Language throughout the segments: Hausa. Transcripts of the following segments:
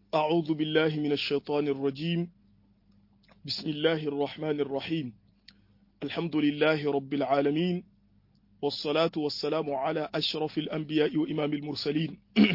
أعوذ بالله من الشيطان الرجيم. بسم الله الرحمن الرحيم. الحمد لله رب العالمين، والصلاة والسلام على أشرف الأنبياء وإمام المرسلين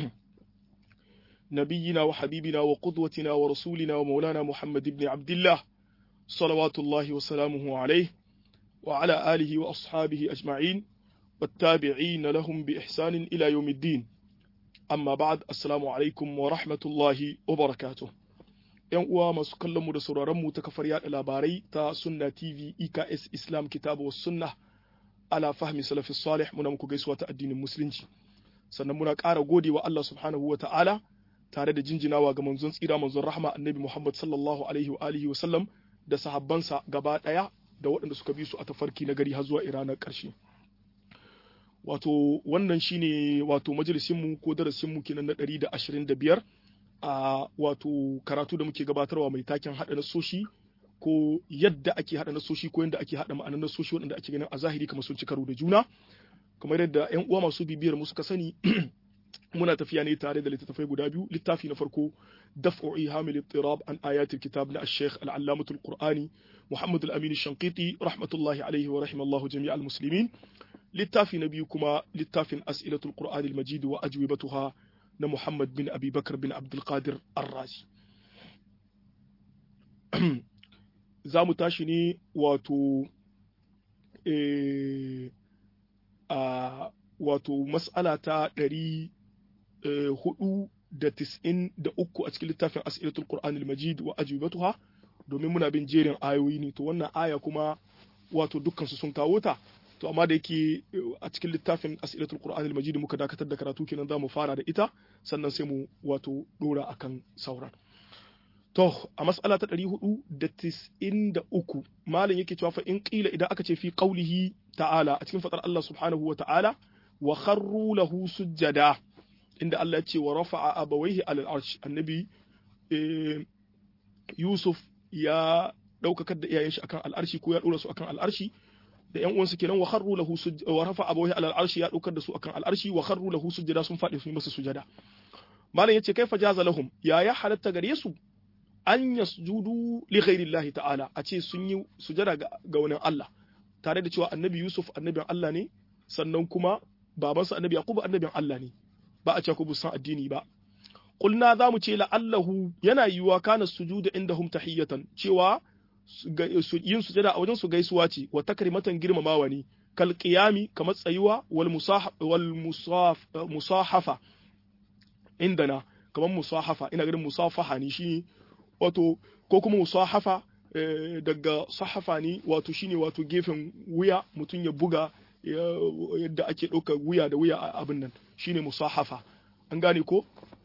نبينا وحبيبنا وقدوتنا ورسولنا ومولانا محمد بن عبد الله صلوات الله وسلامه عليه وعلى آله وأصحابه أجمعين والتابعين لهم بإحسان إلى يوم الدين. Amma ba'ad, assalamu alaikum wa rahmatullahi wa barakatuh. ‘Yan uwa masu kallon mu da sauraron mu ta kafar yada labarai ta Sunna TV EKS Islam Kitabu was Sunnah ala fahmi salafi salih, muna muku gaisuwa ta addinin musulunci. Sannan muna ƙara gode wa Allah subhanahu wa ta'ala tare da jinjinawa ga manzon tsira manzon rahma annabi Muhammad sallallahu alaihi wa alihi wa sallam da sahabbansa gaba ɗaya da waɗanda suka bi su a tafarki na gari har zuwa ranar ƙarshe. Wato wannan shine wato majalisinmu ko darasinmu kenan na 125 a wato karatu da muke gabatarwa mai taken hada nasoshi ko yadda ake hada nasoshi ko yadda ake hada ma'anar nasoshi waɗanda ake ganin a zahiri kamar sun ci karo da juna. Kamar yadda ƴan uwa masu bibiyar mu suka sani muna tafiya ne tare da littattafai guda biyu. Littafi na farko daf'u ihamil ittirab an ayatil kitab na al-shaykh al-allamatul qur'ani Muhammad al-Amin al-Shanqiti rahmatullahi alayhi wa rahimallahu jami'al muslimin. Littafi na biyu kuma littafin as'ilatul qur'anil majid wa ajwibatuha na Muhammad bin Abi Bakar bin Abdul Qadir Ar-Razi. Za mu tashi ne wato mas'ala ta 493 a cikin littafin as'ilatul qur'anil majid wa ajwibatuha, domin muna bin jerin ayoyi ne, to wannan aya kuma wato dukkan su sun kawo ta. To amma da yake a cikin littafin as'ilatul qur'anil majid muka dakatar da karatu kenan zamu fara da ita sannan sai mu wato dora akan sauran. To a mas'ala ta 493 malam yake cewa fa in qila idan aka ce fi qaulihi ta'ala a cikin fadar Allah subhanahu wa ta'ala wa kharru lahu sujada, inda Allah ya ce wa rafa'a abawayhi alal arsh, annabi Yusuf ya daukakar da iyayen shi akan al'arshi ko ya dora su akan al'arshi da ƴan uwansu kenan wa kharru lahu wa rafa abawahi ala al'arshi, ya daukar da su akan al'arshi wa kharru lahu sujada, sun fadi su yi masa sujada. Malam yace kaifa jaza lahum, ya halatta gare su an yasjudu li ghairi ta'ala, a ce sun yi sujada ga wani Allah, tare da cewa annabi Yusuf annabin Allah ne, sannan kuma babansa annabi Yaqub annabin Allah ne, ba a ce ku san addini ba. Qulna za mu ce la'allahu yana yiwa kana sujudu indahum tahiyatan, cewa yin sujada a wajen su gaisuwa ce wa takrimatan girmamawa ne, kal qiyami kamar tsayuwa wal musahafa indana kamar musahafa, ina ganin musafaha ne shi wato, ko kuma musahafa daga sahafa ne wato shine wato gefen wuya mutum ya buga yadda ake ɗauka wuya da wuya a abin nan shine musahafa, an gane ko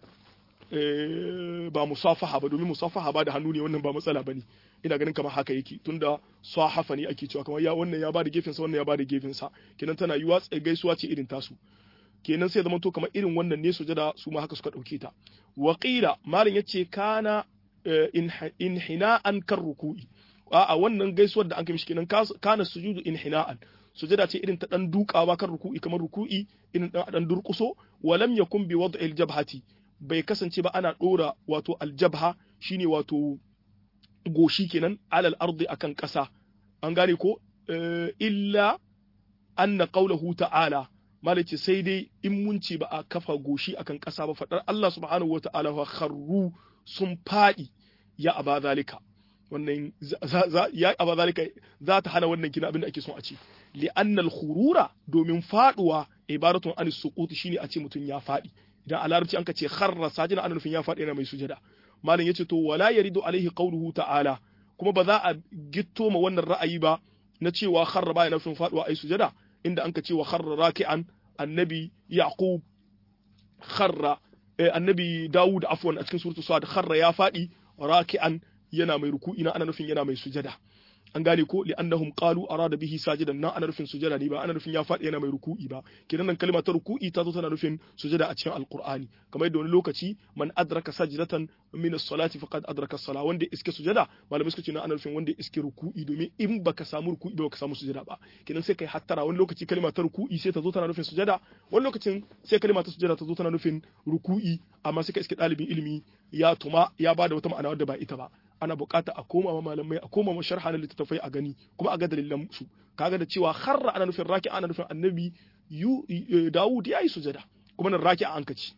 ba musafaha ba, domin musafaha ba da hannu ne, wannan ba matsala bane, ina ganin kamar haka yake tunda sahafa ne ake cewa kamar ya wannan ya bada gefen sa wannan ya bada gefen sa, kenan tana yiwa gaisuwa ce irin tasu, kenan sai zaman to kamar irin wannan ne sujada su ma haka suka dauke ta. Wa qila malin yace kana inhina'an kan ruku'i, a wannan gaisuwar da an kai mishi kenan kana sujudu inhina'an, sujada ce irin ta dan dukawa kan ruku'i, kamar ruku'i irin dan durkuso, wa lam yakun bi wad'il jabhati, bai kasance ba ana dora wato aljabha shine wato goshi kenan alal ardi akan ƙasa, an gane ko illa anna qawluhu ta'ala, malaci sai dai in mun ce ba a kafa goshi akan ƙasa ba, fadar Allah subhanahu wata'ala wa kharru sun fadi ya aba zalika, wannan ya aba zalika za ta hana wannan kina abin da ake son a ce, li anna al-khurura, domin faduwa ibaratun an suqut shine a ce mutun ya fadi, idan a larabci an ka ce kharra sajina ana nufin ya fadi yana mai sujada. Malam yace to wala yaridu alaihi qawluhu ta'ala, kuma ba za a gitto ma wannan ra'ayi ba na cewa kharra ba yana nufin faduwa ai sujada, inda an ka ce wa kharra raki'an, annabi Yaqub kharra annabi Dawud afwan a cikin suratul Sad kharra ya fadi raki'an yana mai ruku'i na ana nufin yana mai sujada, an gane ko li annahum qalu arada bihi sajidan na ana nufin sujada ne ba ana nufin ya faɗi yana mai ruku'i ba kenan nan kalma ta ruku'i ta zo tana nufin sujada a cikin alqur'ani kamar yadda wani lokaci man adraka sajdatan min as-salati faqad adraka as-sala wanda iske sujada malamai suka ce na ana nufin wanda iske ruku'i domin in baka samu ruku'i ba baka samu sujada ba kenan sai kai hattara wani lokaci kalma ta ruku'i sai ta zo tana nufin sujada wani lokacin sai kalma ta sujada ta zo tana nufin ruku'i amma sai ka iske dalibin ilimi ya tuma ya bada wata ma'ana wadda ba ita ba ana bukata a koma ma malamai a koma ma sharha na littattafai a gani kuma a ga dalilan su kaga da cewa kharra ana nufin raki ana nufin annabi Dawud ya yi sujada kuma nan raki an kaci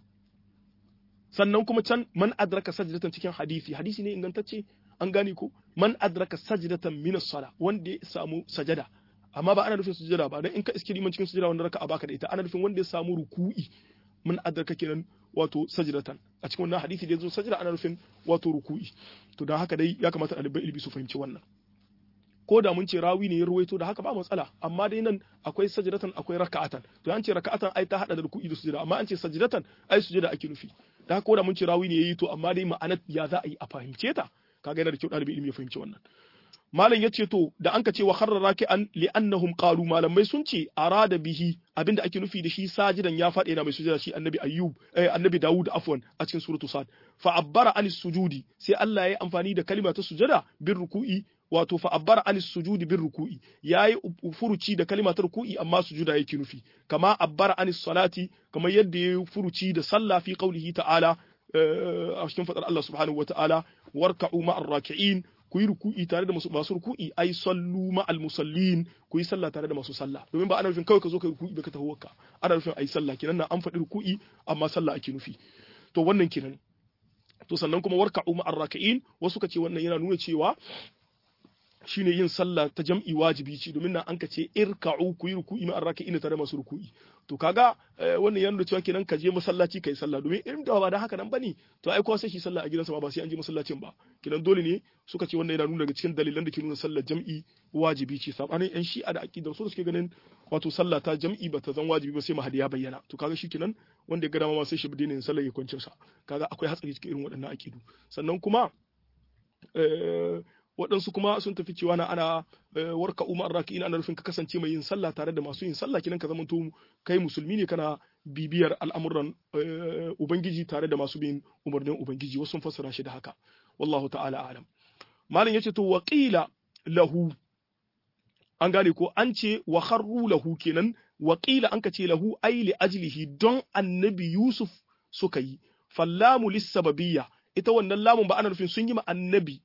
sannan kuma can man adraka sajdatan cikin hadisi ne ingantacce an gane ko man adraka sajdatan min as-sala wanda ya samu sajada amma ba ana nufin sujada ba dan in ka iske liman cikin sujada wanda raka a baka da ita ana nufin wanda ya samu ruku'i man adraka kenan wato sajdatan a cikin wannan hadisi da yazo sajda ana nufin wato ruku'i to dan haka dai ya kamata ɗaliban ilimi su fahimci wannan ko da mun ce rawi ne ya ruwaito da haka ba matsala amma dai nan akwai sajdatan akwai raka'atan to an ce raka'atan ai ta hada da ruku'i da sujada amma an ce sajdatan ai sujada ake nufi da haka ko da mun ce rawi ne yayi to amma dai ma'anar ya za a yi a fahimce ta kaga yana da kyau ɗalibin ilimi ya fahimci wannan malam yace to da anka ce wa kharra raki'an li'annahum qalu malamai sun ce arada bihi abinda ake nufi da shi sajidan ya faɗi yana mai sujada shi annabi Dawud afwan a cikin suratu Sad fa abbara anis sujudi sai Allah ya yi amfani da kalima ta sujada bin ruku'i wato fa abbara anis sujudi bin ruku'i yayi furuci da kalima ta ruku'i amma sujuda yake nufi kama abbara anis salati kamar yadda yayi furuci da sallah fi qaulihi ta'ala a cikin fadar Allah subhanahu wa ta'ala warka'u ma'ar raki'in ku yi ruku'i tare da masu ruku'i ai sallu ma'al musallin ku yi sallah tare da masu sallah domin ba ana nufin kawai ka zo ka yi ruku'i ba ka taho ka ana nufin ai sallah kenan na an faɗi ruku'i amma sallah ake nufi to wannan kenan to sannan kuma warka'u ma'ar raki'in wasu ka ce wannan yana nuna cewa shine yin sallah ta jam'i wajibi ce domin nan an ka ce irka'u ku yi ruku'i ma'ar raki'in tare da masu ruku'i to kaga wannan yana nuna cewa kenan ka je masallaci kai sallah domin in da ba da haka nan bane to ai kowa sai shi sallah a gidansa ba sai an je masallacin ba kenan dole ne suka ce wannan yana nuna daga cikin dalilan da ke nuna sallar jam'i wajibi ce sabanin yan shi'a da aqidar su da suke ganin wato sallah ta jam'i ba ta zan wajibi ba sai mahadi ya bayyana to kaga shikenan wanda ya ga dama ma sai shi bi dinin sallar ya kwance sa kaga akwai hatsari cikin irin waɗannan aqidu sannan kuma waɗansu kuma sun tafi cewa na ana warka umar raki'in ana rufin ka kasance mai yin sallah tare da masu yin sallah kinan ka zama to kai musulmi ne kana bibiyar al'amuran ubangiji tare da masu bin umarnin ubangiji wasu sun fassara shi da haka wallahu ta'ala alam malam yace to waqila lahu an gane ko an ce wa kharru lahu kenan waqila an ka ce lahu ai li ajlihi don annabi yusuf suka yi fallamu lis-sababiyya ita wannan lamun ba ana nufin sun yi ma annabi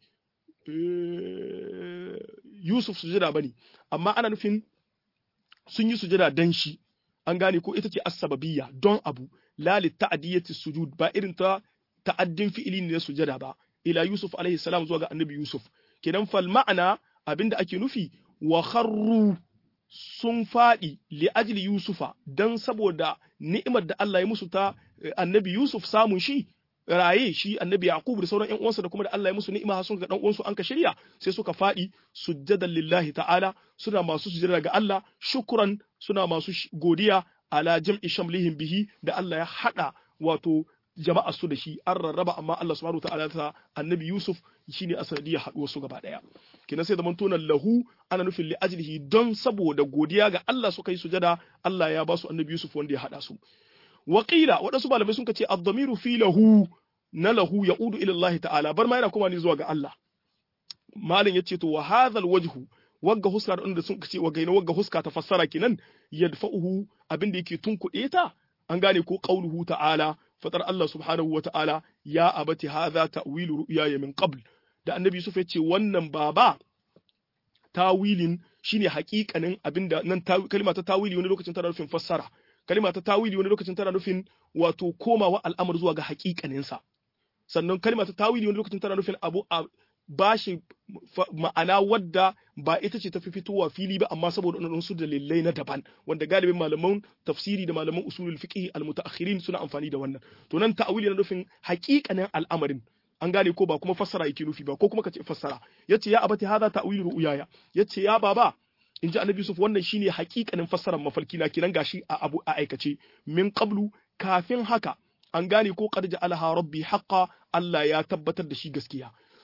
Yusuf sujada bane amma ana nufin sun yi sujada dan shi an gane ko ita ce as-sababiyya don abu la li ta'diyati sujud ba irin ta ta'addin fi'ili ne sujada ba ila Yusuf alaihi salam zuwa ga annabi Yusuf kenan fal ma'ana abinda ake nufi wa kharru sun fadi li ajli Yusufa dan saboda ni'imar da Allah ya musu ta annabi Yusuf samun shi raye shi annabi Yaqub da sauran ƴan uwansa da kuma da Allah ya musu ni'ima sun ga dan uwansu an ka shirya sai suka fadi sujjadan lillahi ta'ala suna masu sujjada ga Allah shukran suna masu godiya ala jam'i shamlihim bihi da Allah ya hada wato jama'a su da shi an rarraba amma Allah subhanahu ta'ala ta annabi Yusuf shine asanadiyar haduwar su gaba daya kina sai zaman tonan lahu ana nufin li ajlihi don saboda godiya ga Allah suka yi sujada Allah ya ba su annabi Yusuf wanda ya hada su waƙila waɗansu malamai sun ce ad-damiru fi lahu na lahu ya'udu ila Allah ta'ala bar ma yana kuma ne zuwa ga Allah malin yace to wa hadhal wajhu wagga huska da sun ce wagga wagga huska ta fassara kinan yadfa'uhu abinda yake tunkuɗe ta an gane ko qauluhu ta'ala fatar Allah subhanahu wa ta'ala ya abati hadha ta'wilu ru'yaya min qabl da annabi Yusuf yace wannan baba tawilin shine haƙiƙanin abinda nan kalma ta tawili wani lokacin tana nufin fassara kalma ta tawili wani lokacin tana nufin wato komawa al'amur zuwa ga haƙiƙaninsa sannan kalma ta tawili wani lokacin tana nufin abu a bashi ma'ana wadda ba ita ce ta fi fitowa fili ba amma saboda wannan su dalilai na daban wanda galibin malaman tafsiri da malaman usulul fiqh al-mutaakhirin suna amfani da wannan to nan ta'wili na nufin haƙiƙanin al'amarin an gane ko ba kuma fassara yake nufi ba ko kuma kace fassara yace ya abati hadha ta'wilu ru'yaya yace ya baba in ji annabi Yusuf wannan shine hakikanin fassarar mafarki na kiran gashi a abu a aikace min qablu kafin haka an gane ko qad ja'alaha rabbi haqqan Allah ya tabbatar da shi gaskiya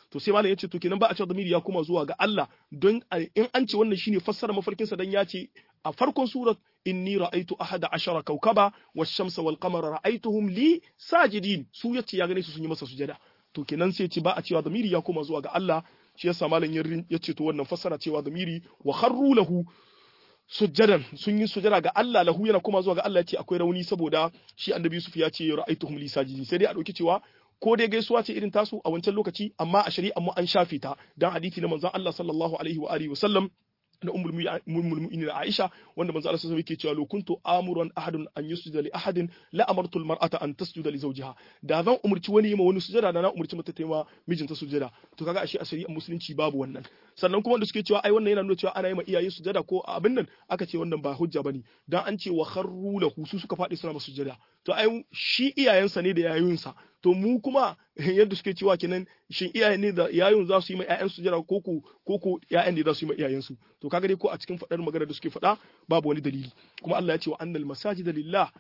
to sai malam yace to kenan ba a cewa damiri ya koma zuwa ga Allah don in an ce wannan shine fassara mafarkin sa dan ya ce a farkon surat inni ra'aytu ahada ashara kawkaba wash-shamsa wal-qamara ra'aytuhum li sajidin su yace ya gane su sun yi masa sujada to kenan sai ce ba a cewa damiri ya koma zuwa ga Allah shi yasa malam yace to wannan fassara cewa damiri wa kharru lahu sujjadan sun yi sujada ga Allah lahu yana koma zuwa ga Allah yace akwai rauni saboda shi annabi Yusuf ya ce ra'aytuhum li sajidin sai dai a dauki cewa ko dai gaisuwa ce irin tasu a wancan lokaci amma a shari'a mu an shafe ta dan hadisi na manzon Allah sallallahu alaihi wa alihi wa sallam na ummul mu'minin Aisha wanda manzo Allah sallallahu alaihi yake cewa lo kuntu amuran ahadun an yusjuda li ahadin la amartu al mar'ata an tasjuda li zawjiha da zan umurci wani yima wani sujada da na umurci mata ta yi ma mijinta sujada to kaga ashe a shari'ar musulunci babu wannan sannan kuma wanda suke cewa ai wannan yana nuna cewa ana yi ma iyaye sujada ko abin nan aka ce wannan ba hujja bane dan an ce wa kharru lahu su suka fadi suna masa sujada to ai shi iyayensa ne da yayunsa to mu kuma yadda suke cewa kenan shin iyaye ne da yayun za su yi ma ƴaƴan sujada ko ko ƴaƴan ne za su yi ma iyayensu to kaga dai ko a cikin fadar magana da suke fada babu wani dalili kuma Allah ya ce wa annal masajida lillah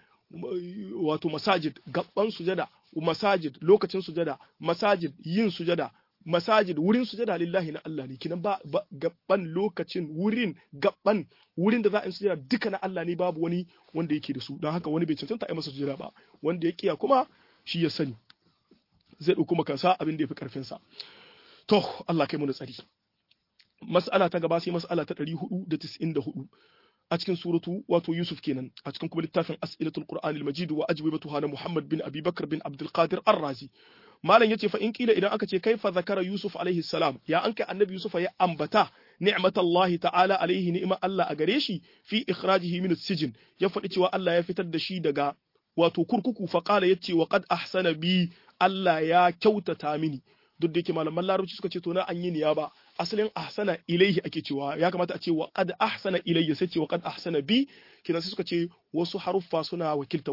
wato masajid gaban sujada masajid lokacin sujada masajid yin sujada masajid wurin sujada lillahi na Allah ne kinan ba gaban lokacin gaban wurin da za a yi sujada duka na Allah ne babu wani wanda yake da su don haka wani bai cancanta a yi masa sujada ba wanda ya kiya kuma shi ya sani zai ɗauko makansa abin da ya fi ƙarfinsa to Allah kai mu da tsari mas'ala ta gaba sai mas'ala ta 494 a cikin suratu wato Yusuf kenan a cikin kuma littafin As'ilatul Qur'anil Majid wa ajwibatuha na Muhammad bin Abi Bakr bin Abdul Qadir Ar-Razi malam yace fa in kila idan aka ce kaifa zakara Yusuf alaihi salam ya an kai annabi Yusuf ya ambata ni'matallahi ta'ala alaihi ni'ma Allah a gare shi fi ikhrajihi min as-sijn ya faɗi cewa Allah ya fitar da shi daga wato kurkuku fa qala yace wa qad ahsana bi Allah ya kyautata mini duk da yake malaman larabci suka ce to na an yi niyaba asalin ahsana ilaihi ake cewa ya kamata a ce wa qad ahsana ilayya sai ce wa qad ahsana bi kina sai suka ce wasu haruffa suna wakiltar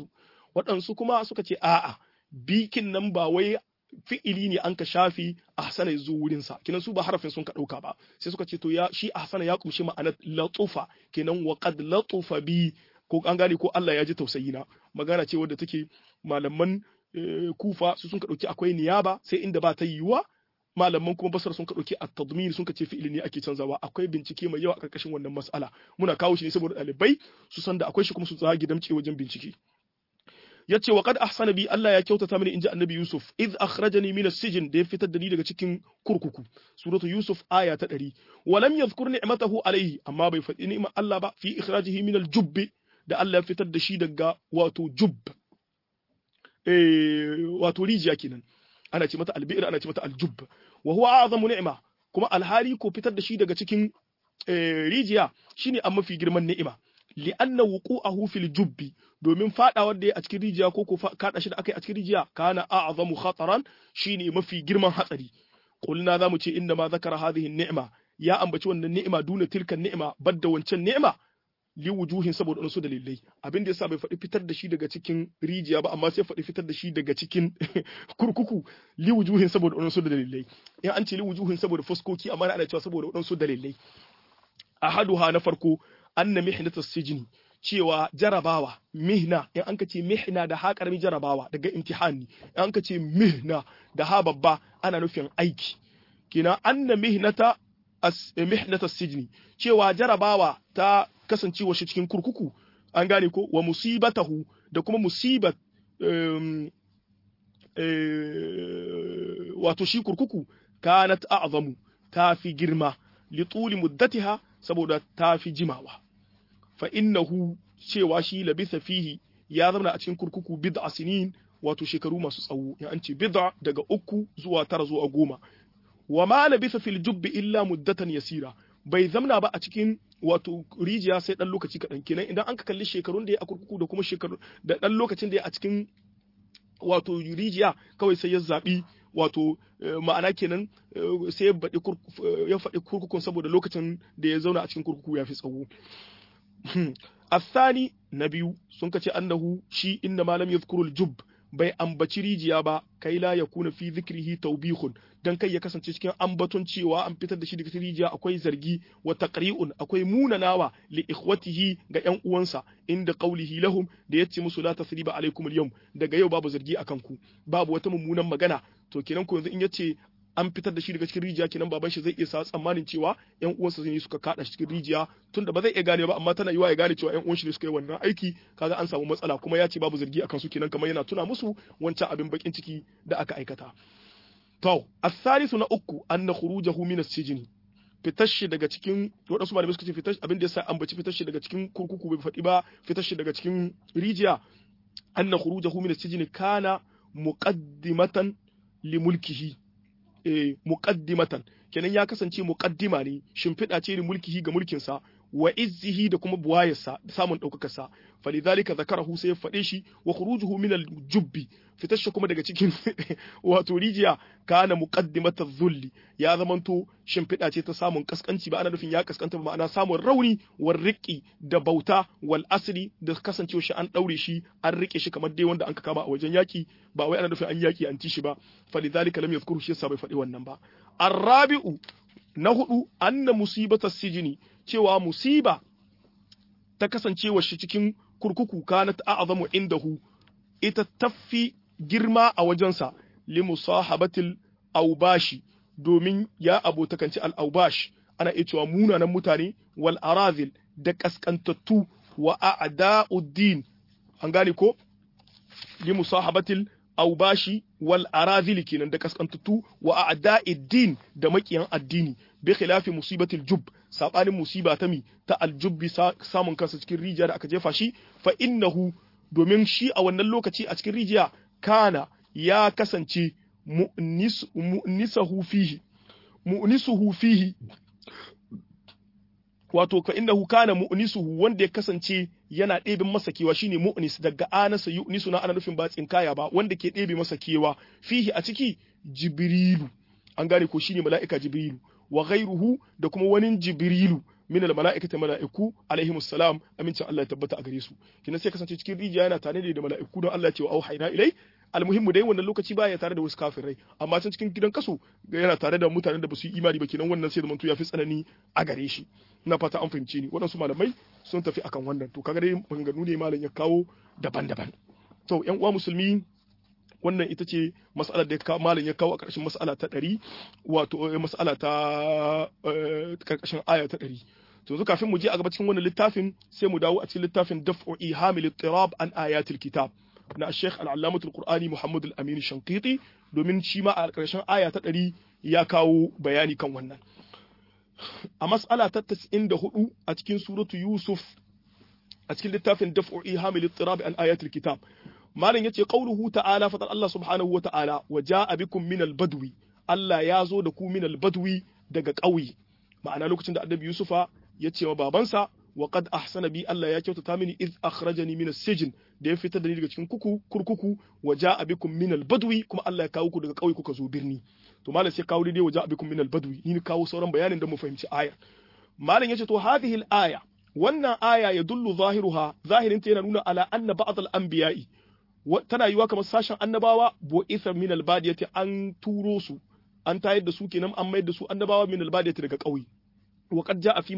waɗansu kuma suka ce a'a bikin nan ba wai fi'ili ne an ka shafi ahsana yazo wurin sa kinan su ba harafin sun ka dauka ba sai suka ce to ya shi ahsana ya kumshi ma'anar latufa kinan wa qad latufa bi ko an gane ko Allah ya ji tausayi na magana ce wadda take malaman kufa su sun ka dauki akwai niyaba sai inda ba ta yiwuwa malaman kuma basar sun ka dauki at-tadmir sun ka ce fi'ili ne ake canzawa akwai bincike mai yawa a karkashin wannan mas'ala muna kawo shi ne saboda dalibai su san da akwai shi kuma su zagi damce wajen bincike yace wa qad ahsana bi Allah ya kyautata mini inji annabi Yusuf iz akhrajani min as-sijn da ya fitar da ni daga cikin kurkuku suratu Yusuf aya ta 100 wa lam yadhkur ni'matahu alayhi amma bai faɗi ni'mar Allah ba fi ikhrajihi min al-jubb da Allah ya fitar da shi daga wato jubb wato rijiya kenan ana ce mata al-bi'r ana ce mata al-jubb wa huwa a'zamu ni'ma kuma alhali ko fitar da shi daga cikin rijiya shine an mafi girman ni'ima li'anna wuqu'ahu fil jubbi domin fadawar da ya a cikin rijiya ko kada shi da akai a cikin rijiya kana a'zamu khataran shine mafi girman hatsari qulna zamu ce inna ma zakara hadhihi ni'ma ya ambaci wannan ni'ima duna tilkan ni'ima badda wancan ni'ima li wujuhin saboda wasu dalilai abin da yasa bai faɗi fitar da shi daga cikin rijiya ba amma sai faɗi fitar da shi daga cikin kurkuku li wujuhin saboda wasu dalilai in an ce li wujuhin saboda fuskoki amma ana cewa saboda wasu dalilai ahaduha na farko anna mihnatu sijni cewa jarabawa mihna in an ka ce mihna da ha karami jarabawa daga imtihani in an ka ce mihna da ha babba ana nufin aiki kina anna mihnata sijni cewa jarabawa ta kasancewa shi cikin kurkuku an gane ko wa musibatahu da kuma musibat wato shi kurkuku kanat a'zamu ta fi girma li tuli muddatiha saboda ta fi jimawa fa innahu cewa shi labitha fihi ya zama a cikin kurkuku bid'a sinin wato shekaru masu tsawo in an ce bid'a daga 3 zuwa 9 zuwa 10 wa ma labitha fil jubbi illa muddatan yasira bai zamna ba a cikin wato rijiya sai dan lokaci kadan kenan idan an ka kalli shekarun da ya a kurkuku da kuma shekaru da dan lokacin da ya a cikin wato rijiya kawai sai ya zabi wato ma'ana kenan sai ya faɗi kurkukun saboda lokacin da ya zauna a cikin kurkuku ya fi tsawo الثاني نبي sun kace annahu shi inna ma lam yadhkuru al-jubb bai ambaci rijiya ba kai la yakuna fi dhikrihi tawbihun dan kai ya kasance cikin ambaton cewa an fitar da shi daga rijiya akwai zargi wa taqri'un akwai munanawa li ikhwatihi ga ƴan uwansa inda qawlihi lahum da yace musu la tasriba alaikum al-yawm daga yau babu zargi akan ku babu wata mummunan magana to kenan ko yanzu in yace an fitar da shi daga cikin rijiya kenan baban shi zai iya sa tsammanin cewa ƴan uwansa ne suka kada shi cikin rijiya tunda ba zai iya gane ba amma tana yiwa ya gane cewa ƴan uwan shi ne suka yi wannan aiki kaga an samu matsala kuma ya ce babu zargi akan su kenan kamar yana tuna musu wancan abin bakin ciki da aka aikata to as-salisu na uku anna khurujahu min as-sijni fitar shi daga cikin wadansu malamai suka ce fitar abin da yasa ambaci fitar shi daga cikin kurkuku bai faɗi ba fitar shi daga cikin rijiya anna khurujahu min as-sijni kana muqaddimatan li mulkihi muqaddimatan kenan ya kasance muqaddima ne shimfiɗa ce li mulkihi ga mulkin sa wa izzihi da kuma buwayarsa da samun ɗaukakar sa falidhalika zakarahu sai ya faɗe shi wa khurujuhu min al-jubbi fitar shi kuma daga cikin wato rijiya kana muqaddimatan dhulli ya zamanto shimfiɗa ce ta samun kaskanci ba ana nufin ya kaskanta ba ma'ana samun rauni war riqi da bauta wal asri da kasancewa shi an daure shi an rike shi kamar dai wanda an ka kama a wajen yaki ba wai ana nufin an yaki an ci shi ba falidhalika lam yadhkuru shi yasa bai faɗi wannan ba arabi'u na hudu anna musibata sijini cewa musiba ta kasancewa shi cikin kurkuku kanat a'zamu indahu ita tafi girma a wajensa li musahabatil aubashi domin ya abotakanci al aubash ana iya cewa munanan mutane wal arazil da kaskantattu wa a'da'uddin an gane ko li musahabatil aubashi wal arazil kenan da kaskantattu wa a'da'iddin da makiyan addini bi khilafi musibatil jub sabanin musiba ta mi ta aljubbi samun kansa cikin rijiya da aka jefa shi fa innahu domin shi a wannan lokaci a cikin rijiya kana ya kasance mu'nisuhu fihi wato fa innahu kana mu'nisuhu wanda ya kasance yana ɗebin masa kewa shine mu'nis daga anasa yu'nisu na ana nufin ba tsinkaya ba wanda ke ɗebe masa kewa fihi a ciki jibrilu an gane ko shine mala'ika jibrilu wa ghayruhu da kuma wani jibrilu min al mala'ikati mala'iku alaihimus salam amincin Allah ya tabbata a gare su kina sai kasance cikin rijiya yana tare da mala'iku don Allah ya ce wa auhayna ilai almuhimmu dai wannan lokaci baya tare da wasu kafirai amma can cikin gidan kaso yana tare da mutanen da ba su yi imani ba kenan wannan sai da mantu ya fi tsanani a gare shi ina fata an fahimce ni waɗansu malamai sun tafi akan wannan to kaga dai maganganu ne malam ya kawo daban-daban to ƴan uwa musulmi wannan ita ce mas'alar da malam ya kawo a ƙarshen mas'ala ta 100 wato mas'ala ta ƙarƙashin aya ta 100 to yanzu kafin mu je a gaba cikin wannan littafin sai mu dawo a cikin littafin daf'u ihamil ittirab an ayatil kitab na Sheikh Al-Allamah Al-Qur'ani Muhammad Al-Amin Shanqiti domin shi ma a ƙarshen aya ta 100 ya kawo bayani kan wannan a mas'ala ta 94 a cikin suratu Yusuf a cikin littafin daf'u ihamil ittirab an ayatil kitab malam yace qauluhu ta'ala fa Allah subhanahu wa ta'ala wa ja'a bikum min al-badwi Allah ya zo da ku min al-badwi daga ƙauye ma'ana lokacin da Annabi Yusufa ya ce wa babansa wa qad ahsana bi Allah ya kyautata mini iz akhrajani min as-sijn da ya fitar da ni daga cikin kurkuku wa ja'a bikum min al-badwi kuma Allah ya kawo ku daga ƙauye kuka zo birni to malam sai kawo dai wa ja'a bikum min al-badwi ni kawo sauran bayanin da mu fahimci ayar malam yace to hadhihi al-aya wannan aya yadullu zahiruha zahirin ta yana nuna ala anna ba'd al-anbiya'i tana yiwa kamar sashen annabawa bu'itha min al-badiyati an turo su an tayar da su kenan an mayar da su annabawa min al-badiyati daga ƙauye wa qad ja'a fi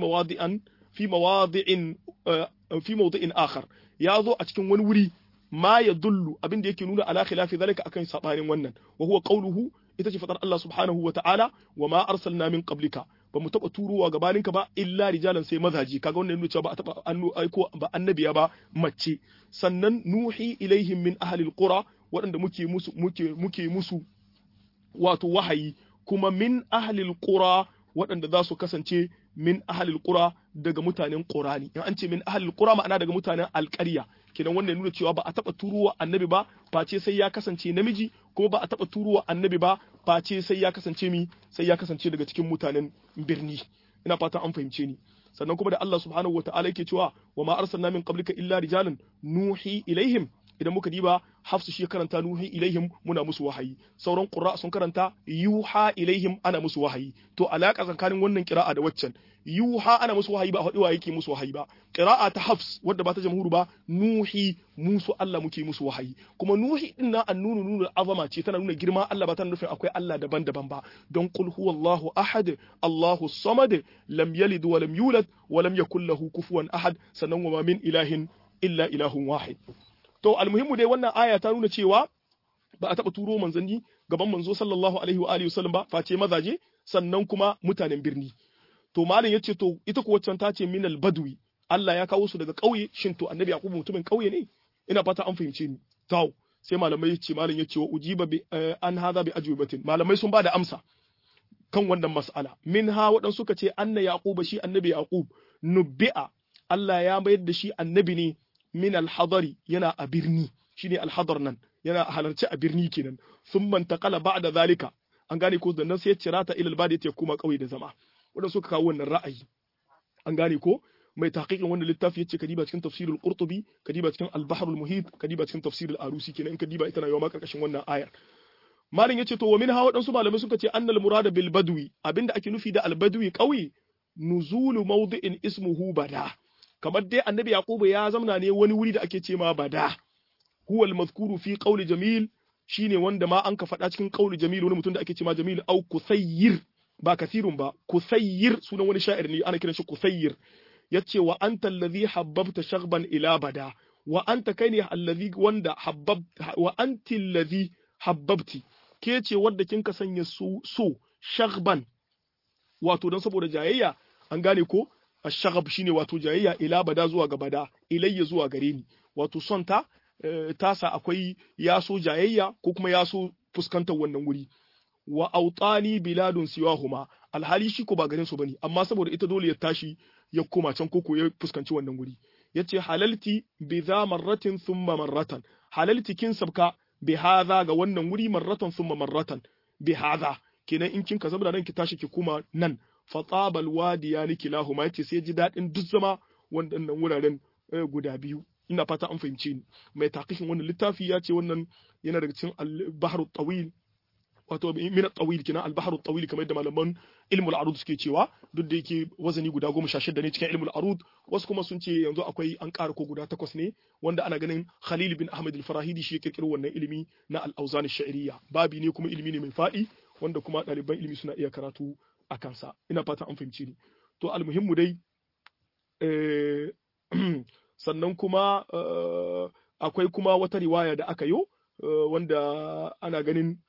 mawdi'in akhar ya zo a cikin wani wuri ma yadullu abin da yake nuna ala khilafi zalika akan sabanin wannan wa huwa qawluhu ita ce fadar Allah subhanahu wa ta'ala wa ma arsalna min qablika ba mu taba turowa gabaninka ba illa rijalan sai mazaji kaga wannan nuna cewa ba a taba aiko ba annabiya ba mace sannan nuhi ilaihim min ahli alqura waɗanda muke musu wato wahayi kuma min ahli alqura waɗanda za su kasance min ahli alqura daga mutanen qurani in an ce min ahli alqura ma'ana daga mutanen alƙarya kenan wannan nuna cewa ba a taba turowa annabi ba face sai ya kasance namiji kuma ba a taba turowa annabi ba face sai ya kasance daga cikin mutanen birni ina fatan an fahimce ni sannan kuma da Allah subhanahu wataala yake cewa wa ma arsalna min qablika illa rijalan nuhi ilaihim idan muka diba hafsu shi karanta nuhi ilaihim muna musu wahayi sauran qurra sun karanta yuha ilaihim ana musu wahayi to alaka tsakanin wannan qira'a da waccan yuha ana musu wahayi ba hadiwa yake musu wahayi ba qira'a ta hafs wadda ba ta jamhuru ba nuhi musu Allah muke musu wahayi kuma nuhi din nan annunu nunu azama ce tana nuna girma Allah ba tana nufin akwai Allah daban-daban ba don qul huwallahu ahad Allahu samad lam yalid wa lam yulad wa lam yakul lahu kufuwan ahad sannan wa ma min ilahin illa ilahun wahid to almuhimmu dai wannan aya ta nuna cewa ba a taba turo manzanni gaban manzo sallallahu alaihi wa alihi wasallam ba face mazaje sannan kuma mutanen birni to malam yace to ita ko waccan ta ce minal badwi Allah ya kawo su daga ƙauye shin to annabi yaqub mutumin ƙauye ne ina fata an fahimce ni to sai malamai yace malam yace wa ujiba bi an hadha bi ajwibatin malamai sun bada amsa kan wannan mas'ala minha wadan suka ce anna yaquba shi annabi yaqub nubbi'a Allah ya mayar da shi annabi ne min al-hadari yana a birni shine al-hadar nan yana halarci a birni kenan thumma taqala ba'da zalika an gane ko dan sai ya cirata ila al-badi ya kuma ƙauye da zama wadan suka kawo wannan ra'ayi an gane ko mai tahqiqin wannan littafi yace kadiba cikin tafsir al-qurtubi kadiba cikin al-bahr al-muhit kadiba cikin tafsir al-arusi kenan in kadiba ita na yawa karkashin wannan ayar malin yace to wa minha wadansu malamai suka ce annal murada bil badwi abinda ake nufi da al-badwi qawi nuzulu mawdi'in ismuhu bada kamar dai annabi yaqubu ya zamna ne wani wuri da ake ce ma bada huwa al-mazkuru fi qawli jamil shine wanda ma an ka faɗa cikin qawli jamil wani mutum da ake ce ma jamil au kusayyir ba kathirun ba kusayyir sunan wani sha'ir ne ana kiran shi kusayyir yace wa anta allazi habbabta shaghban ila bada wa anta kai ne allazi wanda wa anti allazi habbabti ke ce wanda kinka sanya so shaghban wato dan saboda jayayya an gane ko ash-shaghab shine wato jayayya ila bada zuwa ga bada ilayya zuwa gare ni wato son ta tasa akwai yaso jayayya ko kuma yaso fuskantar wannan wuri wa autani biladun siwahuma alhali shi ko ba garin su bane amma saboda ita dole ya tashi ya koma can koko ya fuskanci wannan guri yace halalti bi za marratin thumma marratan halalti kin sabka bi hadha ga wannan wuri marratan thumma marratan bi hadha kenan in kin ka zabda nan ki tashi ki koma nan fa tabal wadiya nikilahuma yace sai ji dadin duk zama wannan wuraren guda biyu ina fata an fahimce ni mai taqiqin wannan littafi yace wannan yana daga cikin al-bahr at-tawil wato min at-tawil kina al-bahr at-tawil kamar yadda malaman ilmul arud suke cewa duk da yake wazani guda 16 ne cikin ilmul arud wasu kuma sun ce yanzu akwai an ƙara ko guda 8 ne wanda ana ganin Khalil bin Ahmad al-Farahidi shi ya kirkiro wannan ilimi na al-awzan ash-sha'riyya babi ne kuma ilimi ne mai fadi wanda kuma ɗaliban ilimi suna iya karatu a kansa ina fata an fahimci ni to almuhimmu dai sannan kuma akwai kuma wata riwaya da aka yo wanda ana ganin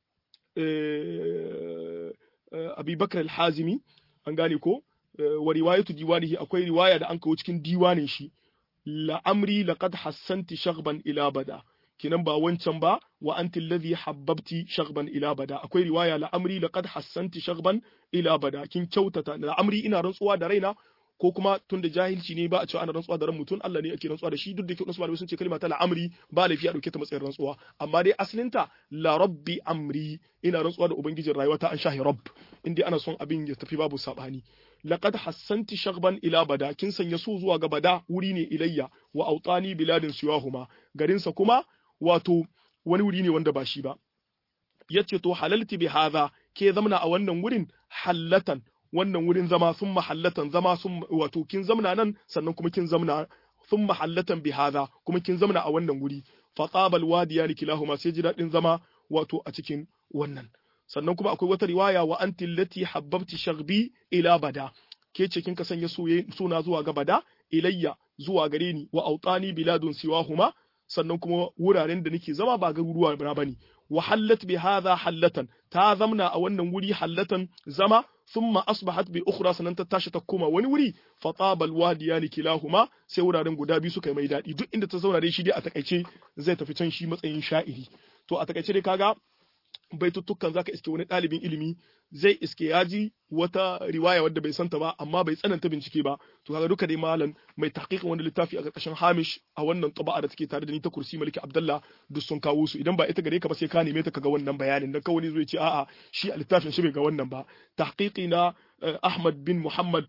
Abi Bakr al-Hazimi an gane ko wa riwayatu diwanihi akwai riwaya da an kawo cikin diwanin shi la amri laqad hassanti shaghban ila bada kinan ba wancan ba wa anti alladhi habbabti shaghban ila bada akwai riwaya la amri laqad hassanti shaghban ila bada kin kyautata la amri ina rantsuwa da raina ko kuma tun da jahilci ne ba a cewa ana rantsuwa da ran mutum Allah ne ake rantsuwa da shi duk da ke wasu malamai sun ce kalma ta la'amri ba laifi a dauke ta matsayin rantsuwa amma dai asalinta la rabbi amri ina rantsuwa da ubangijin rayuwata an shahi rabb indai ana son abin ya tafi babu sabani laqad hassanti shaghban ila bada kin sanya su zuwa ga bada wuri ne ilayya wa autani biladin siwahuma garin sa kuma wato wani wuri ne wanda ba shi ba yace to halalti bi hadha ke zamna a wannan wurin hallatan wannan wurin zama sun mahallatan zama sun wato kin zamna nan sannan kuma kin zamna sun mahallatan bi hadha kuma kin zamna a wannan wuri fa qabal wadiya likilahuma sai ji dadin zama wato a cikin wannan sannan kuma akwai wata riwaya wa anti allati habbabti shaghbi ila bada ke ce kin ka sanya suna zuwa ga bada ilayya zuwa gare ni wa autani biladun siwahuma sannan kuma wuraren da nake zama ba garuruwa bane wa hallat bi hadha hallatan ta zamna a wannan wuri hallatan zama thumma asbahat bi ukhra sanan ta tashi ta koma wani wuri fa tabal wadiyan kilahuma sai wuraren guda biyu suka yi mai dadi duk inda ta zauna dai shi dai a takaice zai tafi can shi matsayin sha'iri to a takaice dai kaga baituttukan zaka iske wani ɗalibin ilimi zai iske yaji wata riwaya wadda bai santa ba amma bai tsananta bincike ba to kaga duka dai malam mai tahqiqin wani littafi a ƙarƙashin hamish a wannan taba'a da take tare da ni ta kursi maliki abdullah duk sun kawo su idan ba ita gare ka ba sai ka neme ta kaga wannan bayanin dan kawai zai ce a'a shi a littafin shi bai ga wannan ba tahqiqi na ahmad bin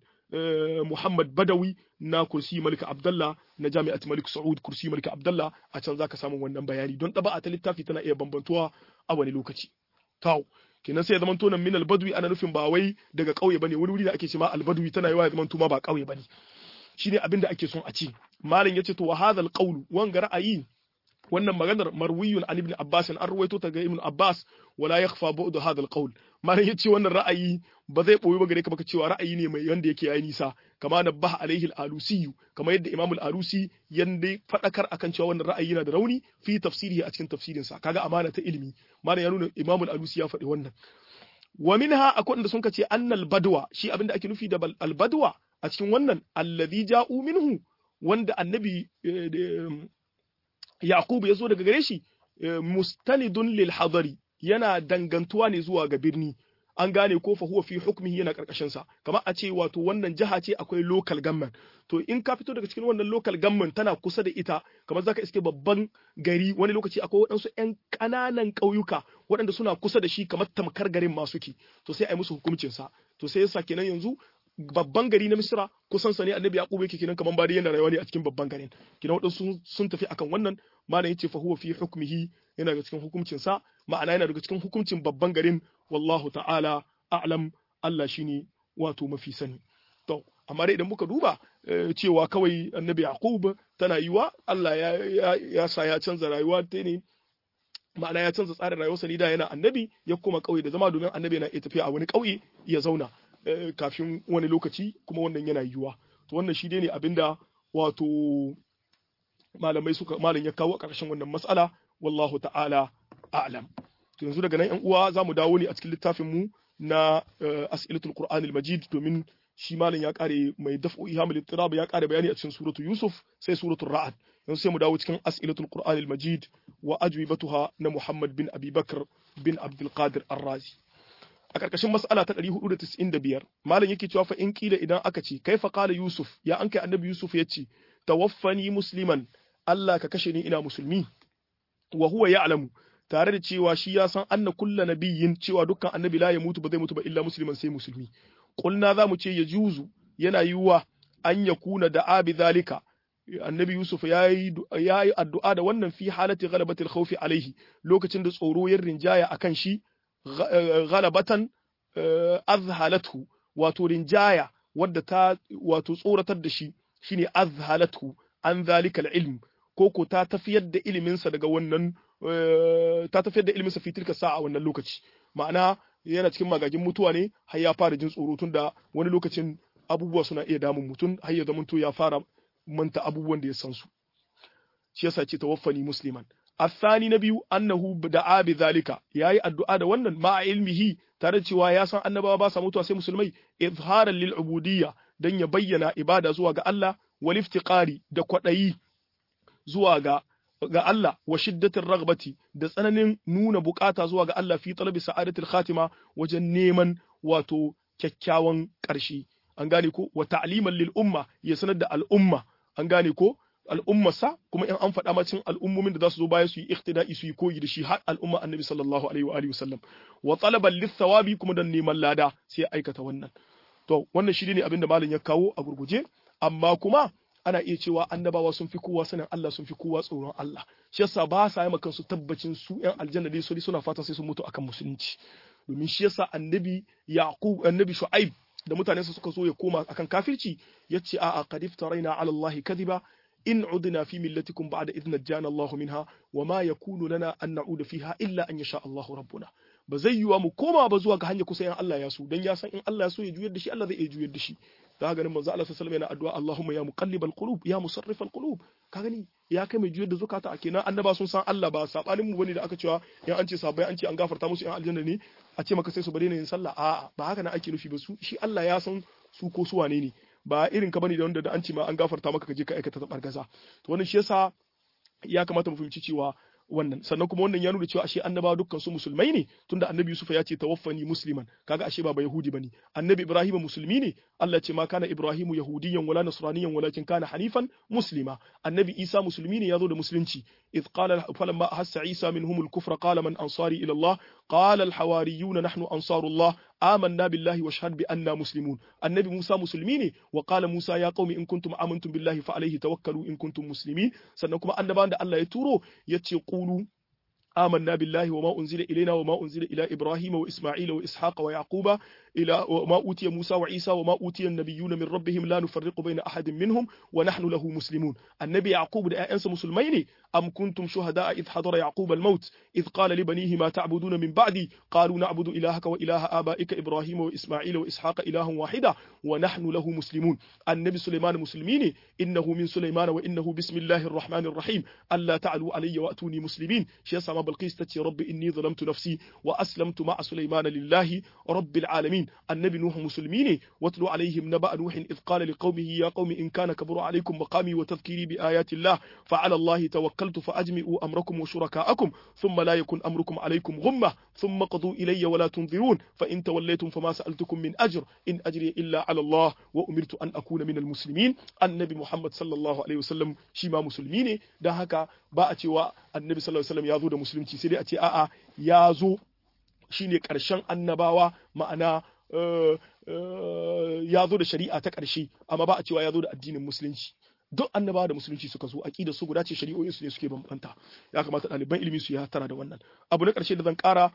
muhammad badawi na kursi maliki abdullah na jami'at malik saud kursi maliki abdullah a can zaka samu wannan bayani don taba'a ta littafi tana iya bambantuwa a wani lokaci to kenan sai ya zama tonan min albadwi ana nufin ba wai daga kauye bane wani wuri da ake cewa albadwi tana yawa ya zama tuma ba kauye bane shine abin da ake son a ci malam yace to wa hadha alqawl wanga ra'ayi wannan maganar marwiyun an ibn Abbas an ruwaito ta ga ibn Abbas wala yakhfa bu'd hadha al-qawl malan yace wannan ra'ayi ba zai boye ba gare ka baka cewa ra'ayi ne mai yanda yake yayi nisa kama nabbaha alaihi al-Alusi kama yadda Imam al-Alusi yanda fadakar akan cewa wannan ra'ayi yana da rauni fi tafsirihi a cikin tafsirin sa kaga amana ta ilimi malan ya nuna Imam al-Alusi ya faɗi wannan wa minha akwai wanda sun kace annal badwa shi abinda ake nufi da al-badwa a cikin wannan alladhi ja'u minhu wanda annabi Yaqub ya zo daga gare shi mustanidun lil hadari yana dangantuwa ne zuwa ga birni an gane ko fa huwa fi hukmihi yana karkashin sa kamar a ce wato wannan jaha ce akwai local government to in ka fito daga cikin wannan local government tana kusa da ita kamar zaka iske babban gari wani lokaci akwai waɗansu ƴan ƙananan ƙauyuka waɗanda suna kusa da shi kamar tamkar garin masu ki to sai a yi musu hukuncin sa to sai yasa kenan yanzu babban gari na Misra kusan sa ne Annabi Yaqub yake kenan kaman bari yana rayuwa ne a cikin babban garin kenan wadansu sun tafi akan wannan malam yace fa huwa fi hukmihi yana daga cikin hukuncin sa ma'ana yana daga cikin hukuncin babban garin wallahu ta'ala a'lam Allah shine wato mafi sani to amma dai idan muka duba cewa kawai Annabi Yaqub tana yiwa Allah ya sa ya canza rayuwa ta ne ma'ana ya canza tsarin rayuwarsa ne da yana annabi ya koma kauye da zama domin annabi yana iya tafiya a wani kauye ya zauna kafin wani lokaci kuma wannan yana yiwuwa to wannan shi dai ne abinda wato malam ya kawo a ƙarshen wannan mas'ala wallahu ta'ala a'lam to yanzu daga nan ƴan uwa zamu dawo ne a cikin littafin mu na as'ilatul qur'anil majid domin shi malam ya kare mai daf'u ihamul ittirab ya kare bayani a cikin suratul yusuf sai suratul ra'd yanzu sai mu dawo cikin as'ilatul qur'anil majid wa ajwibatuha na muhammad bin abi bakr bin abdul qadir ar-razi a ƙarƙashin mas'ala ta 495 malam yake cewa fa in kila idan aka ce kaifa qala yusuf ya an kai annabi yusuf yace tawaffani musliman Allah ka kashe ni ina musulmi wa huwa ya'lamu tare da cewa shi ya san anna kullu nabiyyin cewa dukkan annabi la ya mutu ba zai mutu ba illa musliman sai musulmi qulna za mu ce ya juzu yana yiwuwa an yakuna da abi zalika annabi yusuf yayi addu'a da wannan fi halati ghalabatil khawfi alaihi lokacin da tsoro ya rinjaya akan shi ghalabatan azhalathu wato rinjaya wadda ta wato tsoratar da shi shine azhalathu an zalika ilm koko ta tafiyar da iliminsa daga wannan ta tafiyar da iliminsa fi tilka sa'a wannan lokaci ma'ana yana cikin magagin mutuwa ne har ya fara jin tsoro tunda wani lokacin abubuwa suna iya damun mutum har ya zamanto ya fara manta abubuwan da ya san su shi yasa ce tawaffani musliman الثاني نبي أنه دعا بذلك ياي الدعاء ده wannan ma ilmihi tare cewa ya san annabawa ba sa mutuwa sai musulmai izharan lil ubudiyya dan ya bayyana ibada zuwa ga Allah wal iftiqari da kwadayi zuwa ga Allah wa shiddatir raghbati da tsananin nuna bukata zuwa ga Allah fi talabi sa'adatil khatima wajen neman wato kyakkyawan ƙarshe an gane ko wa ta'liman lil umma ya sanar da al'umma an gane ko al'ummarsa kuma in an faɗa macin al'ummomin da za su zo baya su yi ikhtida'i su yi koyi da shi har al'umma annabi sallallahu alaihi wa alihi wasallam wa talaban lithawabi kuma dan neman lada sai aikata wannan to wannan shi ne abin da malam ya kawo a gurguje amma kuma ana iya cewa annabawa sun fi kowa sanin Allah sun fi kowa tsoron Allah shi yasa ba sa yi makan su tabbacin su ƴan aljanna dai suna fatan sai sun mutu akan musulunci domin shi yasa annabi Yaqub annabi Shu'aib da mutanensa suka so ya koma akan kafirci yace a'a qad iftaraina ala Allah kadiba in udna fi millatikum ba'da idh najjana Allah minha wama yakunu lana an na'uda fiha illa an yasha Allah rabbuna ba zai yiwa mu koma ba zuwa ga hanya kusa yan Allah ya so dan ya san in Allah ya so ya juyar da shi Allah zai iya juyar da shi da ganin manzo Allah sallallahu alaihi wasallam yana addu'a Allahumma ya muqallibal qulub ya musarrifal qulub ka gani ya kai mai juyar da zukata kenan annaba sun san Allah ba sabanin mu bane da aka cewa yan an ce sabai an ce an gafarta musu yan aljanna ne a ce maka sai su bari ne yin sallah a'a ba haka nan ake nufi ba su shi Allah ya san su ko su wane ne ba irin ka bane da wanda da an ce ma an gafarta maka ka je ka aikata tabargaza to wannan shi yasa ya kamata mu fahimci cewa wannan sannan kuma wannan ya nuna cewa ashe annabawa dukkan su musulmai ne tunda annabi Yusuf ya ce tawaffani musliman kaga ashe ba yahudi bane annabi Ibrahim musulmi ne Allah ce ma kana Ibrahimu yahudiyan wala nasraniyan walakin kana hanifan muslima annabi Isa musulmi ne yazo da musulunci إذ قال فلما أحس عيسى منهم الكفر قال من أنصاري إلى الله قال الحواريون نحن أنصار الله آمنا بالله واشهد بأننا مسلمون النبي موسى مسلمين وقال موسى يا قوم إن كنتم آمنتم بالله فعليه توكلوا إن كنتم مسلمين سنكم أن بان الله يتورو يتقولوا آمنا بالله وما أنزل إلينا وما أنزل إلى إبراهيم وإسماعيل وإسحاق ويعقوب إلى وما أوتي موسى وعيسى وما أوتي النبيون من ربهم لا نفرق بين أحد منهم ونحن له مسلمون النبي يعقوب da ƴaƴansa musulmai ne am kuntum shuhada'a idh hadara yaqub al-maut idh qala li banihi ma ta'buduna min ba'di qalu na'budu ilahaka wa ilaha aba'ika ibrahima wa isma'ila wa ishaqa ilahan wahida wa nahnu lahu muslimun annabi sulaiman muslimini innahu min sulaiman wa innahu bismillahir rahmanir rahim alla ta'lu alayya wa atuni muslimin shi yasa ma balqis tace rabbi inni zalamtu nafsi wa aslamtu ma'a sulaiman lillahi rabbil alamin annabi nuh muslimini watlu alayhim naba nuh idh qala liqaumihi ya qaumi in kana kabura alaykum maqami wa tadhkiri bi ayati allah fa ala allah tawakkaltu fa ajmi'u amrakum wa shuraka'akum thumma la yakun amrukum alaykum ghummah thumma qadu ilayya wa la tunzirun fa in tawallaytum fama sa'altukum min ajr in ajri illa ala allah wa umirtu an akuna min almuslimin annabi muhammad sallallahu alaihi wasallam shi ma musulmi ne dan haka ba a cewa annabi sallallahu alaihi wasallam ya zo da musulunci sai dai a ce a'a ya zo shine karshen annabawa ma'ana ya zo da shari'a ta ƙarshe amma ba a cewa ya zo da addinin musulunci duk annabawa da musulunci suka zo aqida su guda ce shari'o'in su ne suke bambanta ya kamata ɗaliban ilimi su ya tara da wannan abu na ƙarshe da zan ƙara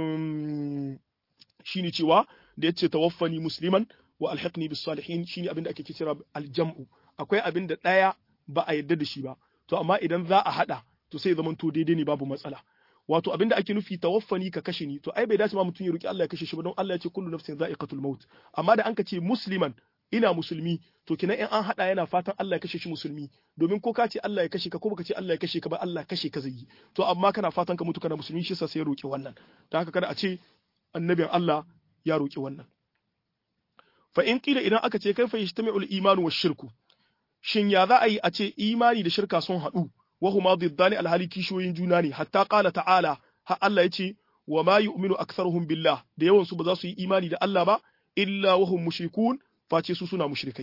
shine cewa da yace tawaffani musliman wa alhiqni bis salihin shine abin da ake kira aljam'u akwai abin da ɗaya ba a yadda da shi ba to amma idan za a hada to sai zaman to daidai ne babu matsala wato abinda ake nufi tawaffani ka kashe ni to ai bai dace ma mutum ya roki Allah ya kashe shi ba don Allah ya ce kullu nafsin za'iqatul maut amma da an ka ce musliman ina musulmi to kina in an hada yana fatan Allah ya kashe shi musulmi domin ko ka ce Allah ya kashe ka ko baka ce Allah ya kashe ka ba Allah kashe ka zai yi to amma kana fatan ka mutu kana musulmi shi yasa sai ya roki wannan ta haka kada a ce annabin Allah ya roki wannan fa in kila idan aka ce kaifa yajtami'ul imanu wash shirku shin ya za a yi a ce imani da shirka sun haɗu وهما ضدان الهالي كيشوين جوناني حتى قال تعالى ها الله يتي وما يؤمن أكثرهم بالله da yawan su ba za su yi imani da Allah ba illa wahum mushrikun face su suna mushrikai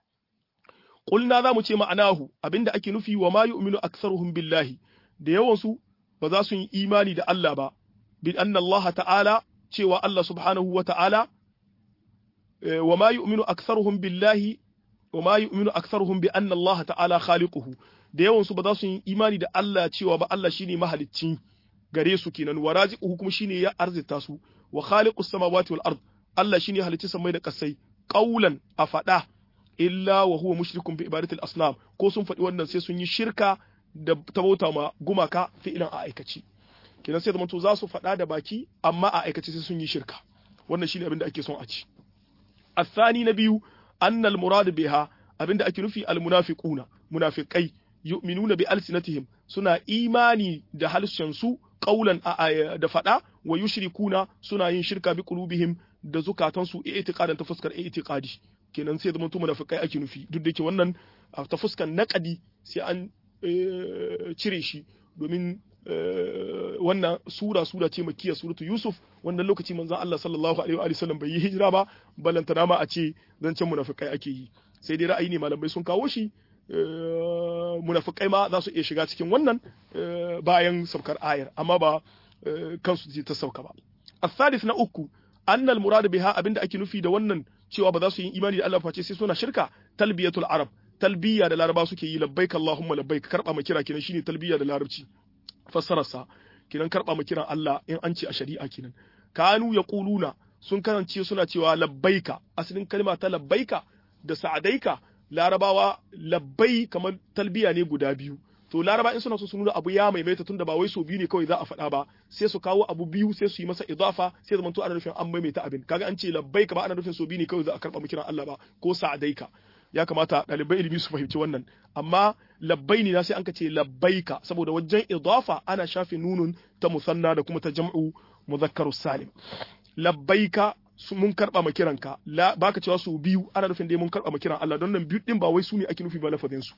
qulna za mu ce ma'anahu abinda ake nufi wa ma yu'minu aktharuhum billahi da yawan su ba za su yi imani da Allah ba bi anna Allah ta'ala cewa Allah subhanahu wa ta'ala wa ma yu'minu aktharuhum billahi wa ma yu'minu aktharuhum bi anna Allah ta'ala khaliquhu da yawansu ba za su yi imani da Allah cewa ba Allah shine mahalicci gare su kenan wa raziquhu kuma shine ya arzita su wa khaliqus samawati wal ard Allah shine halicci samai da kasai qaulan a fada illa wa huwa mushrikun bi ibadatil asnam ko sun faɗi wannan sai sun yi shirka da tabauta ma gumaka fi'ilan a aikaci kenan sai zamanto za su faɗa da baki amma a aikace sai sun yi shirka wannan shine abin da ake son a ci الثاني نبي أن المراد بها abin da ake nufi almunafiquna munafiqai yu'minuna bi alsinatihim suna imani da halshensu qaulan da fada wa yushrikuna suna yin shirka bi qulubihim da zukatansu i'tiqadan ta fuskar i'tiqadi kenan sai zaman munafiqai ake nufi duk da yake wannan ta fuskar naqadi sai an cire shi domin wannan sura ce makkiya suratu yusuf wannan lokaci manzon Allah sallallahu alaihi wa sallam bai yi hijira ba balantana ma a ce zancen munafiqai ake yi sai dai ra'ayi ne malamai sun kawo shi munafikai ma za su iya shiga cikin wannan bayan saukar ayar amma ba kansu ce ta sauka ba as-sadis na uku annal murad biha abinda ake nufi da wannan cewa ba za su yi imani da Allah face sai suna shirka talbiyatul arab talbiya da laraba suke yi labbaik allahumma labbaik karba ma kira kinan shine talbiya da larabci fassararsa kinan karba ma kiran Allah in an ce a shari'a kinan kanu yaquluna sun karance suna cewa labbaika asalin kalma ta labbaika da sa'adaika larabawa labbai kamar talbiya ne guda biyu to laraba in suna so su nuna abu ya maimaita tunda ba wai so biyu ne kawai za a faɗa ba sai su kawo abu biyu sai su yi masa idafa sai zamanto ana nufin an maimaita abin kaga an ce labbaika ba ana nufin so biyu ne kawai za a karba mu kiran Allah ba ko sa'adaika ya kamata ɗalibai ilimi su fahimci wannan amma labbai ne na sai an ka ce labbaika saboda wajen idafa ana shafe nunun ta musanna da kuma ta jam'u mudhakkaru salim labbaika mun karba ma kiranka baka cewa su biyu ana nufin dai mun karba ma kiran Allah don nan biyu din ba wai su ne ake nufi ba lafazin su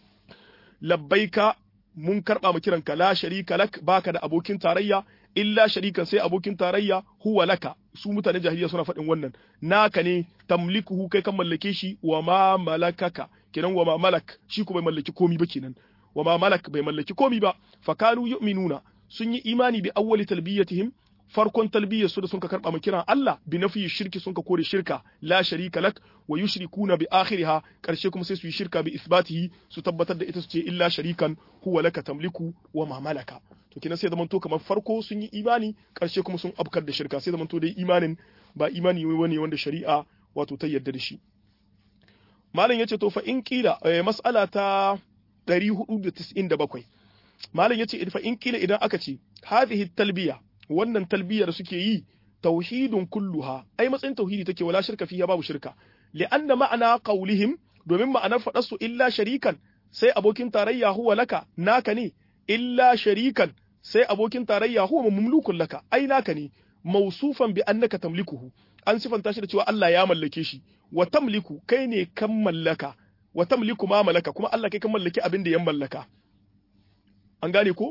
labbaika mun karba ma kiranka la sharika lak baka da abokin tarayya illa sharikan sai abokin tarayya huwa laka su mutane jahiliya suna faɗin wannan naka ne tamlikuhu kai kan mallake shi wa ma malakaka kenan wa ma malak shi ko bai mallaki komi ba kenan wa ma malak bai mallaki komi ba fa kanu yu'minuna sun yi imani bi awwali talbiyatihim farkon talbiyar su da sun ka karba mu kiran Allah bi nafi shirki sun ka kore shirka la sharika lak wa yushrikuna bi akhiriha karshe kuma sai su yi shirka bi isbatihi su tabbatar da ita su ce illa sharikan huwa laka tamliku wa ma malaka to kina sai zamanto kamar farko sun yi imani karshe kuma sun abkar da shirka sai zamanto dai imanin ba imani wani wanda shari'a wato ta yarda da shi malam yace to fa in kila mas'ala ta 497 malam yace fa in kila idan aka ce hadhihi talbiya wannan talbiyar suke yi tauhidun kulluha ai matsayin tauhidi take wala shirka fiha babu shirka li'anna ma'ana qawlihim domin ma'anar faɗarsu illa sharikan sai abokin tarayya huwa laka naka ne illa sharikan sai abokin tarayya huwa mamlukun laka ai naka ne mausufan bi annaka tamlikuhu an sifanta shi da cewa Allah ya mallake shi wa tamliku kai ne kan mallaka wa tamliku ma malaka kuma Allah kai kan mallaki abin da ya mallaka an gane ko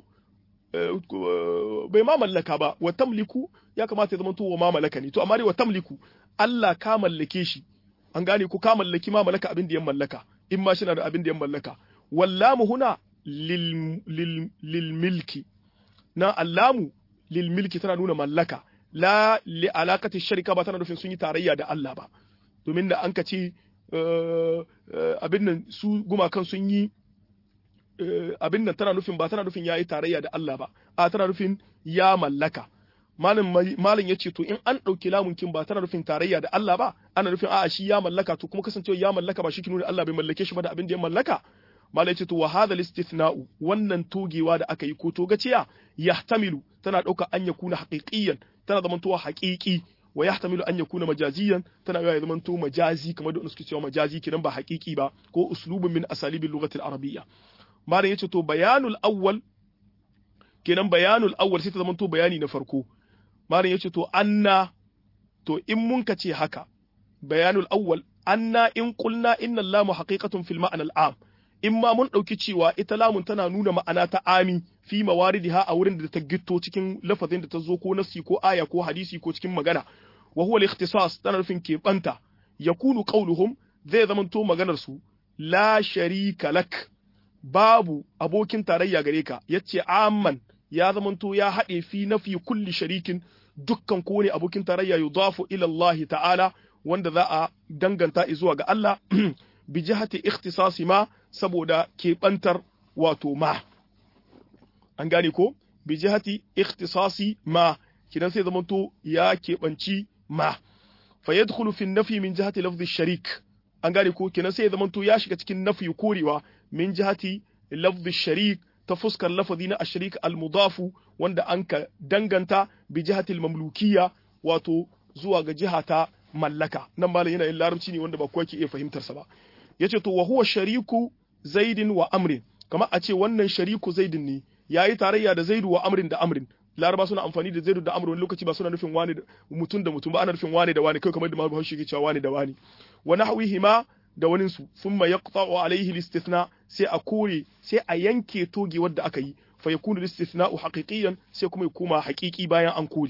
bai ma mallaka ba wa tamliku ya kamata ya zama to wa ma malaka ne to amma dai wa tamliku Allah ka mallake shi an gane ko ka mallaki ma malaka abin da ya mallaka in ma shi na da abin da ya mallaka wallamu huna lil milki na allamu lil milki tana nuna mallaka la li alaqati sharika ba tana nufin sun yi tarayya da Allah ba domin da an ka ce abin nan su gumakan sun yi abin nan tana nufin ba tana nufin yayi tarayya da Allah ba a tana nufin ya mallaka malam ya ce to in an ɗauki lamunkin ba tana nufin tarayya da Allah ba ana nufin a'a shi ya mallaka to kuma kasancewa ya mallaka ba shi ke nuna Allah bai mallake shi ba da abin da ya mallaka malam ya ce to wa hadha istithna'u wannan togewa da aka yi ko togaciya yahtamilu tana ɗauka an yakuna haqiqiyan tana zamantowa haqiqi wa yahtamilu an yakuna majaziyan tana ya zamanto majazi kamar da suke cewa majazi kidan ba haqiqi ba ko uslubun min asalibil lughati al-arabiyya malam ya ce to bayanul awwal kenan bayanul awwal sai ta zamanto bayani na farko malam yace to anna to in mun ka ce haka bayanul awwal anna in qulna inna allamu haqiqatun fil ma'na al'am in ma mun dauki cewa ita lamun tana nuna ma'ana ta ami fi mawaridiha a wurin da ta gitto cikin lafazin da ta zo ko nasi ko aya ko hadisi ko cikin magana wa huwa al-ikhtisas tana nufin keɓanta yakunu qawluhum zai zamanto maganar su la sharika lak babu abokin tarayya gare ka yace amman ya zamanto ya haɗe fi nafi kulli sharikin dukkan kowane abokin tarayya yudafu ila Allah ta'ala wanda za a danganta zuwa ga Allah bi jihati ikhtisasi ma saboda keɓantar wato ma an gane ko bi jihati ikhtisasi ma kidan sai zamanto ya keɓanci ma fa yadkhulu fi nafi min jihati lafzi sharik an gane ko kidan sai zamanto ya shiga cikin nafi korewa min jihati lafzi sharik ta fuskar lafazi na ashirik al-mudafu wanda an ka danganta bi jihatil mamlukiyya wato zuwa ga jiha ta mallaka nan malam yana yin larabci ne wanda ba kowa ke iya fahimtar sa ba yace to wa huwa shariku zaidin wa amrin kamar a ce wannan shariku zaidin ne yayi tarayya da zaidu wa amrin da amrin laraba suna amfani da zaidu da amrin wani lokaci ba suna nufin wani mutum da mutum ba ana nufin wani da wani kai kamar da mabu haushi ke cewa wani da wani wa nahwihima da waninsu thumma yaqta'u alayhi al-istithna sai a kore sai a yanke toge wanda aka yi fa yakunu al-istithna'u haqiqiyan sai kuma ya koma haqiqi bayan an kore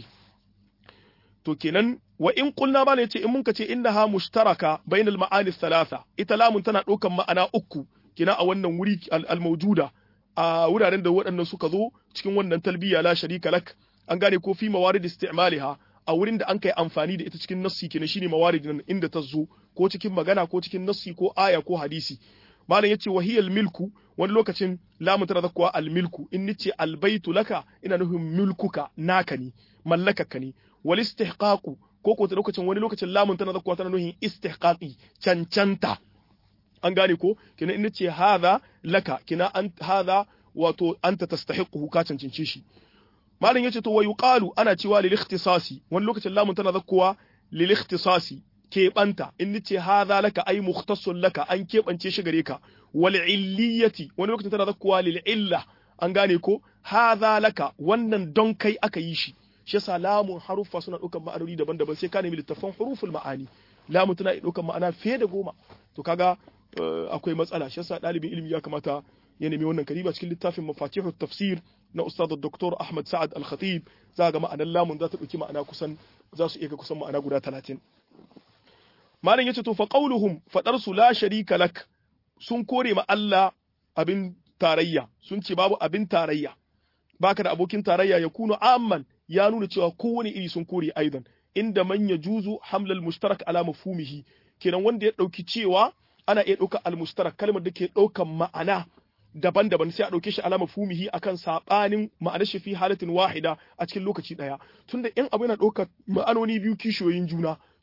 to kenan wa in qulna ba ne ce in mun kace innaha mushtaraka bainal ma'ani thalatha ita lamun tana daukan ma'ana uku kina a wannan wuri al-mawjuda a wuraren da waɗannan suka zo cikin wannan talbiya la sharika lak an gane ko fi mawarid istimaliha a wurin da an kai amfani da ita cikin nassi kenan shine mawarid nan inda ta zo ko cikin magana ko cikin nassi ko aya ko hadisi malam yace wahiyal milku wani lokacin lamun tana zakwa al milku in nace al baitu laka ina nufin milkuka naka ne mallakaka ne wal istihqaqu ko ko lokacin wani lokacin lamun tana zakwa tana nufin istihqaqi cancanta an gane ko kina in nace hadha laka kina an hadha wato anta tastahiquhu ka cancanci shi malam yace to wayuqalu ana cewa lil ikhtisasi wani lokacin lamun tana zakwa lil ikhtisasi keɓanta in nace hadha laka ay mukhtassun laka an keɓance shi gare ka wal illiyati wani lokacin tana zakkuwa lil illa an gane ko hadha laka wannan don kai aka yi shi shi yasa lamun haruffa suna ɗaukar ma'anoni daban-daban sai ka nemi littafan huruful ma'ani lamun tana ɗaukar ma'ana fiye da 10 to kaga akwai matsala shi yasa ɗalibin ilimi ya kamata ya nemi wannan kariba cikin littafin mafatihut tafsir na ustad Dr. Ahmad Sa'ad Al-Khatib za ga ma'anar lamun za ta ɗauki ma'ana kusan za su iya ga kusan ma'ana guda 30 malam yace to fa qauluhum fadar su la sharika lak sun kore ma Allah abin tarayya sun ce babu abin tarayya baka da abokin tarayya ya kunu amman ya nuna cewa kowane iri sun kore aidan inda man yajuzu hamlal mushtarak ala mafhumihi kenan wanda ya dauki cewa ana iya dauka al mushtarak kalmar da ke daukan ma'ana daban-daban sai a dauke shi ala mafhumihi akan sabanin ma'anar shi fi halatin wahida a cikin lokaci daya tunda in abu yana daukar ma'anoni biyu kishiyoyin juna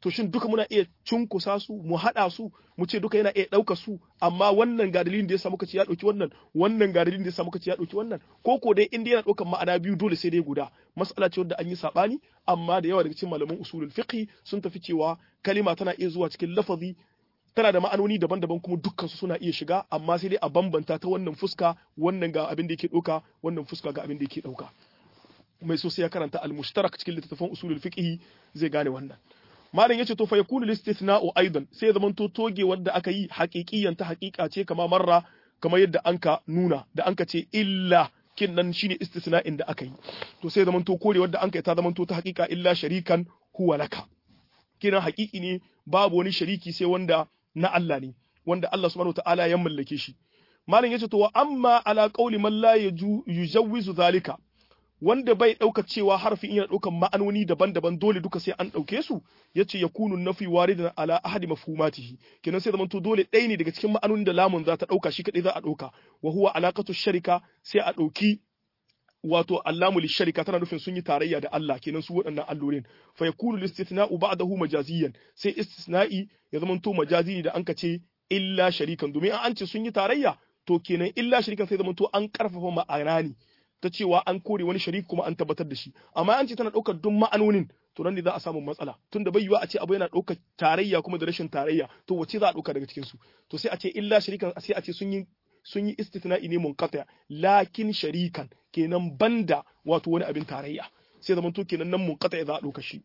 to shin duka muna iya cunkusa su mu hada su mu ce duka yana iya dauka su amma wannan ga dalilin da yasa muka ce ya dauki wannan ga dalilin da yasa muka ce ya dauki wannan ko dai inda yana daukan ma'ana biyu dole sai dai guda mas'ala ce wadda an yi sabani amma da yawa daga cikin malaman usulul fiqh sun tafi cewa kalima tana iya zuwa cikin lafazi tana da ma'anoni daban-daban kuma dukkan su suna iya shiga amma sai dai a bambanta ta wannan fuska wannan ga abin da yake dauka wannan fuska ga abin da yake dauka mai so sai ya karanta al-mushtarak cikin littattafan usulul fiqh zai gane wannan malam yace to fa yakunu al-istithna'u aidan sai ya zamanto toge wanda aka yi haqiqiyan ta haqiqa ce kama marra kamar yadda anka nuna da anka ce illa kin nan shine istithna'in da aka yi to sai ya zamanto kore wanda anka yi ta zamanto ta haqiqa illa sharikan huwa laka kina haqiqi ne babu wani shariki sai wanda na Allah ne wanda Allah subhanahu wataala ya mallake shi malam yace to wa amma ala qawli man la yujawwizu zalika wanda bai ɗauka cewa harfi in yana ɗaukan ma'anoni daban-daban dole duka sai an ɗauke su yace yakunu nafi waridan ala ahadi mafhumatihi kenan sai zamanto dole ɗaya ne daga cikin ma'anonin da lamun za ta ɗauka shi kadai za a ɗauka wa huwa alaqatu sharika sai a ɗauki wato allamu lisharika tana nufin sun yi tarayya da Allah kenan su waɗannan allorin fa yakunu listithna'u ba'dahu majaziyan sai istisna'i ya zamanto majazi ne da an ce illa sharikan domin an ce sun yi tarayya to kenan illa sharikan sai zamanto an karfafa ma'ana ne ta cewa an kore wani shariki kuma an tabbatar da shi amma an ce tana ɗaukar duk ma'anonin to nan ne za a samu matsala tunda bai yiwa a ce abu yana ɗaukar tarayya kuma da rashin tarayya to wace za a ɗauka daga cikin su to sai a ce illa sharikan sai a ce sun yi istithna'i ne munqati lakin sharikan kenan banda wato wani abin tarayya sai zaman to kenan nan munqati za a ɗauka shi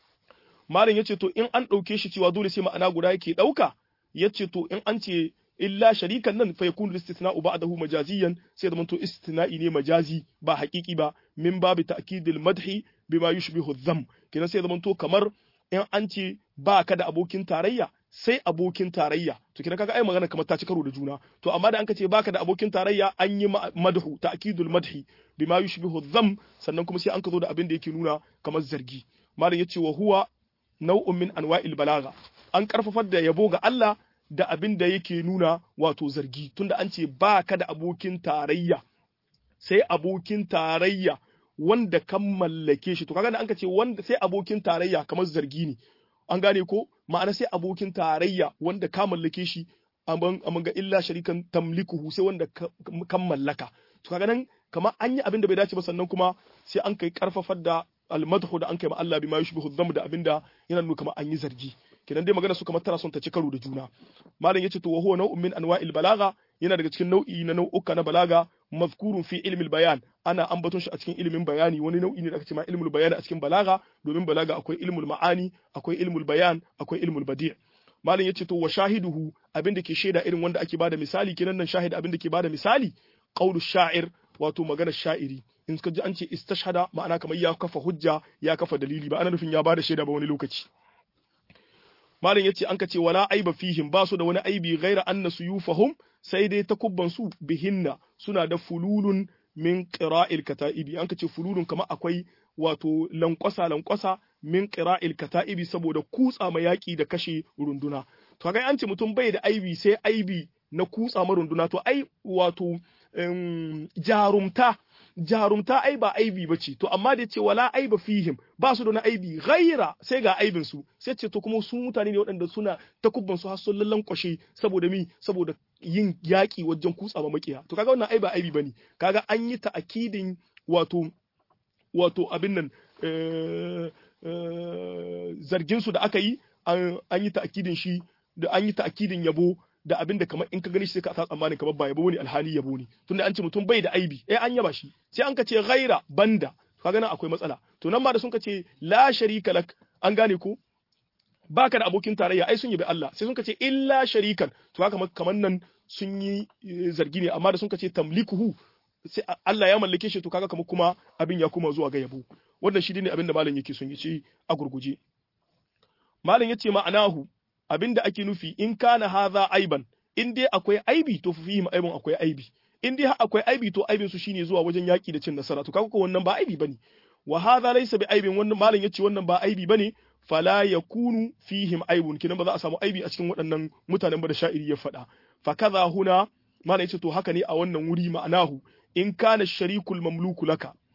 malam yace to in an ɗauke shi cewa dole sai ma'ana guda yake ɗauka yace to in an ce illa sharikan nan fa yakunu istithna'u ba'dahu majaziyan sai zamanto istithna'i ne majazi ba haqiqi ba min babi ta'kidil madhi bima yushbihu dham kenan sai zamanto kamar in an ce ba ka da abokin tarayya sai abokin tarayya to kenan kaga ai magana kamar ta ci karo da juna to amma da an ka ce baka da abokin tarayya an yi madhu ta'kidul madhi bima yushbihu dham sannan kuma sai an ka zo da abin da yake nuna kamar zargi malam yace wa huwa nau'un min anwa'il balagha an karfafar da yabo ga Allah da abin da yake nuna wato zargi tunda an ce ba ka da abokin tarayya sai abokin tarayya wanda kan mallake shi to kaga da an ka ce wanda sai abokin tarayya kamar zargi ne an gane ko ma'ana sai abokin tarayya wanda ka mallake shi amma ga illa sharikan tamlikuhu sai wanda kan mallaka to kaga nan kamar an yi abin da bai dace ba sannan kuma sai an kai karfafar da almadhu da an kai ma Allah bima yushbihu dhamm da abinda yana nuna kamar an yi zargi kenan dai magana su kamar tana son ta ci karo da juna malam yace to wa huwa nau'un min anwa'il balagha yana daga cikin nau'i na nau'uka na balaga mazkurun fi ilmi bayan ana ambaton shi a cikin ilimin bayani wani nau'i ne da aka ce ma ilmul bayan a cikin balaga domin balaga akwai ilmul ma'ani akwai ilmul bayan akwai ilmul badi' malam yace to wa shahiduhu abinda ke shaida irin wanda ake bada misali kenan nan shahid abinda ke bada misali qaulu sha'ir wato magana sha'iri in suka ji an ce istashhada ma'ana kamar ya kafa hujja ya kafa dalili ba ana nufin ya bada shaida ba wani lokaci malam yace an ka ce wala aiba fihim ba su da wani aibi ghaira anna suyufahum sai dai takubban su bihinna suna da fululun min qira'il kata'ibi an ka ce fululun kamar akwai wato lankwasa min qira'il kata'ibi saboda kutsa ma yaki da kashe runduna to kai an ce mutum bai da aibi sai aibi na kutsa ma runduna to ai wato jarumta ai ba aibi bace to amma da ce wala aiba fihim ba su da na aibi ghaira sai ga aibin su sai ce to kuma su mutane ne waɗanda suna takubban su har sun lallan kwashe saboda saboda yin yaki wajen kutsa ma makiya to kaga wannan ai ba aibi bane kaga an yi ta'akidin wato abin nan zargin su da aka yi an yi ta'akidin shi da an yi ta'akidin yabo da abin da kamar in ka gani shi sai ka sa tsammani kamar ba yabo ne alhali yabo ne tunda an ce mutum bai da aibi an yaba shi sai an ka ce ghaira banda kaga nan akwai matsala to nan ma da sun ka ce la sharika lak an gane ko baka da abokin tarayya ai sun yabi Allah sai sun ka ce illa sharikan to haka kamar nan sun yi zargi ne amma da sun ka ce tamlikuhu sai Allah ya mallake shi to kaga kamar kuma abin ya kuma zuwa ga yabo wannan shi ne abin da malam yake son ya ce a gurguje malam yace ma'anahu abinda ake nufi in kana hadha aiban in dai akwai aibi to fihim aibun akwai aibi in dai akwai aibi to aibin su shine zuwa wajen yaki da cin nasara to kaga ko wannan ba aibi bane wa hadha laysa bi aibin wannan malam yace wannan ba aibi bane fala yakunu fihim aibun kinan ba za a samu aibi a cikin waɗannan mutanen ba da sha'iri ya faɗa fa kaza huna malam yace to haka ne a wannan wuri ma'anahu in kana sharikul mamluku laka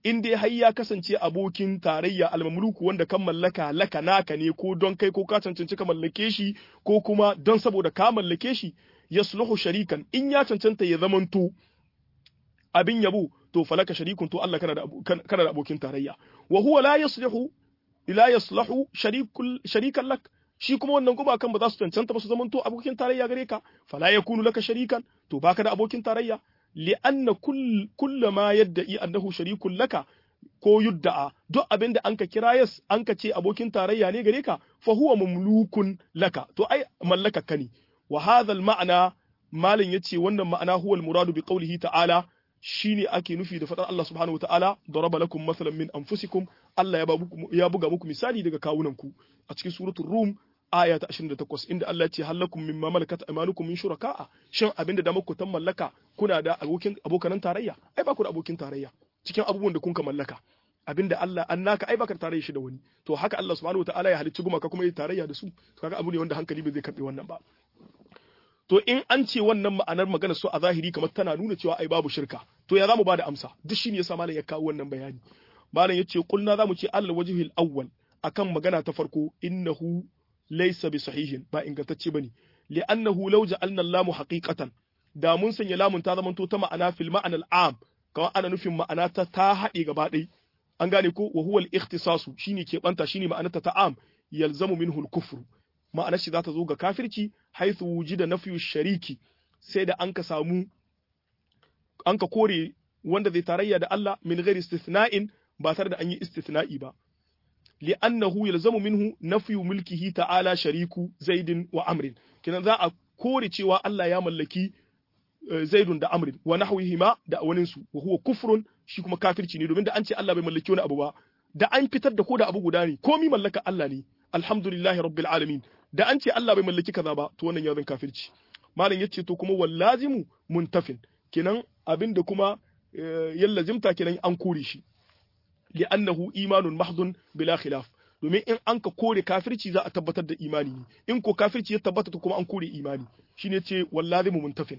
in dai har ya kasance abokin tarayya almamluku wanda kan mallaka laka naka ne ko don kai ko ka cancanci ka mallake shi ko kuma don saboda ka mallake shi yasluhu sharikan in ya cancanta ya zamanto abin yabo to falaka sharikun to Allah kana da abokin tarayya wa huwa la yasluhu sharikan lak shi kuma wannan gumakan ba za su cancanta ba su zamanto abokin tarayya gare ka fala yakunu laka sharikan to baka da abokin tarayya li'anna kullu ma yadda'i annahu sharikun laka ko yudda'a duk abinda anka kira anka ce abokin tarayya ne gare ka fa huwa mamlukun laka to ai mallaka ka ne wa hadha al-ma'na malin yace wannan ma'ana huwa al-muradu bi qawlihi ta'ala shine ake nufi da fadar Allah subhanahu wa ta'ala daraba lakum mathalan min anfusikum Allah ya buga muku misali daga kawunanku a cikin suratul rum aya ta 28 inda Allah ya ce halakum mimma malakat aymanukum min shuraka'a shin abinda da muku tan mallaka kuna da abokanan tarayya ai ba ku da abokin tarayya cikin abubuwan da kun ka mallaka abinda Allah annaka ai baka tarayya shi da wani to haka Allah subhanahu wataala ya halicci gumaka kuma ya tarayya da su to kaga abu ne wanda hankali bai zai karbe wannan ba to in an ce wannan ma'anar magana su a zahiri kamar tana nuna cewa ai babu shirka to ya zamu bada amsa duk shine yasa malam ya kawo wannan bayani malam yace kulna zamu ce Allah wajhil awwal akan magana ta farko innahu laysa bi sahihin ba ingantacce bane li'annahu law ja'alna lamu haqiqatan da mun sanya lamun ta zamanto ta ma'ana fil ma'anal am kawai ana nufin ma'ana ta haɗe gaba ɗaya an gane ko wa huwa al-ikhtisasu shine ke banta shine ma'anarta ta am yalzamu minhu al-kufru ma'anar shi za ta zo ga kafirci haythu wujida nafyu shariki sai da anka kore wanda zai tarayya da Allah min ghairi istithna'in ba tare da an yi istithna'i ba li'annahu yalzamu minhu nafyu mulkihi ta'ala shariku zaidin wa amrin kinan za a kore cewa Allah ya mallaki zaidun da amrin wa nahwihima da wanin su wa huwa kufrun shi kuma kafirci ne domin da an ce Allah bai mallaki wani abu ba da an fitar da ko da abu guda ne komi mallaka Allah ne alhamdulillahi rabbil alamin da an ce Allah bai mallaki kaza ba to wannan ya zan kafirci malam yace to kuma wallazimu muntafin kenan abinda kuma yallazimta kenan an kore shi li'annahu imanun mahdun bila khilaf domin in an ka kore kafirci za a tabbatar da imani ne in ko kafirci ya tabbata to kuma an kore imani shine ce wallazimu muntafin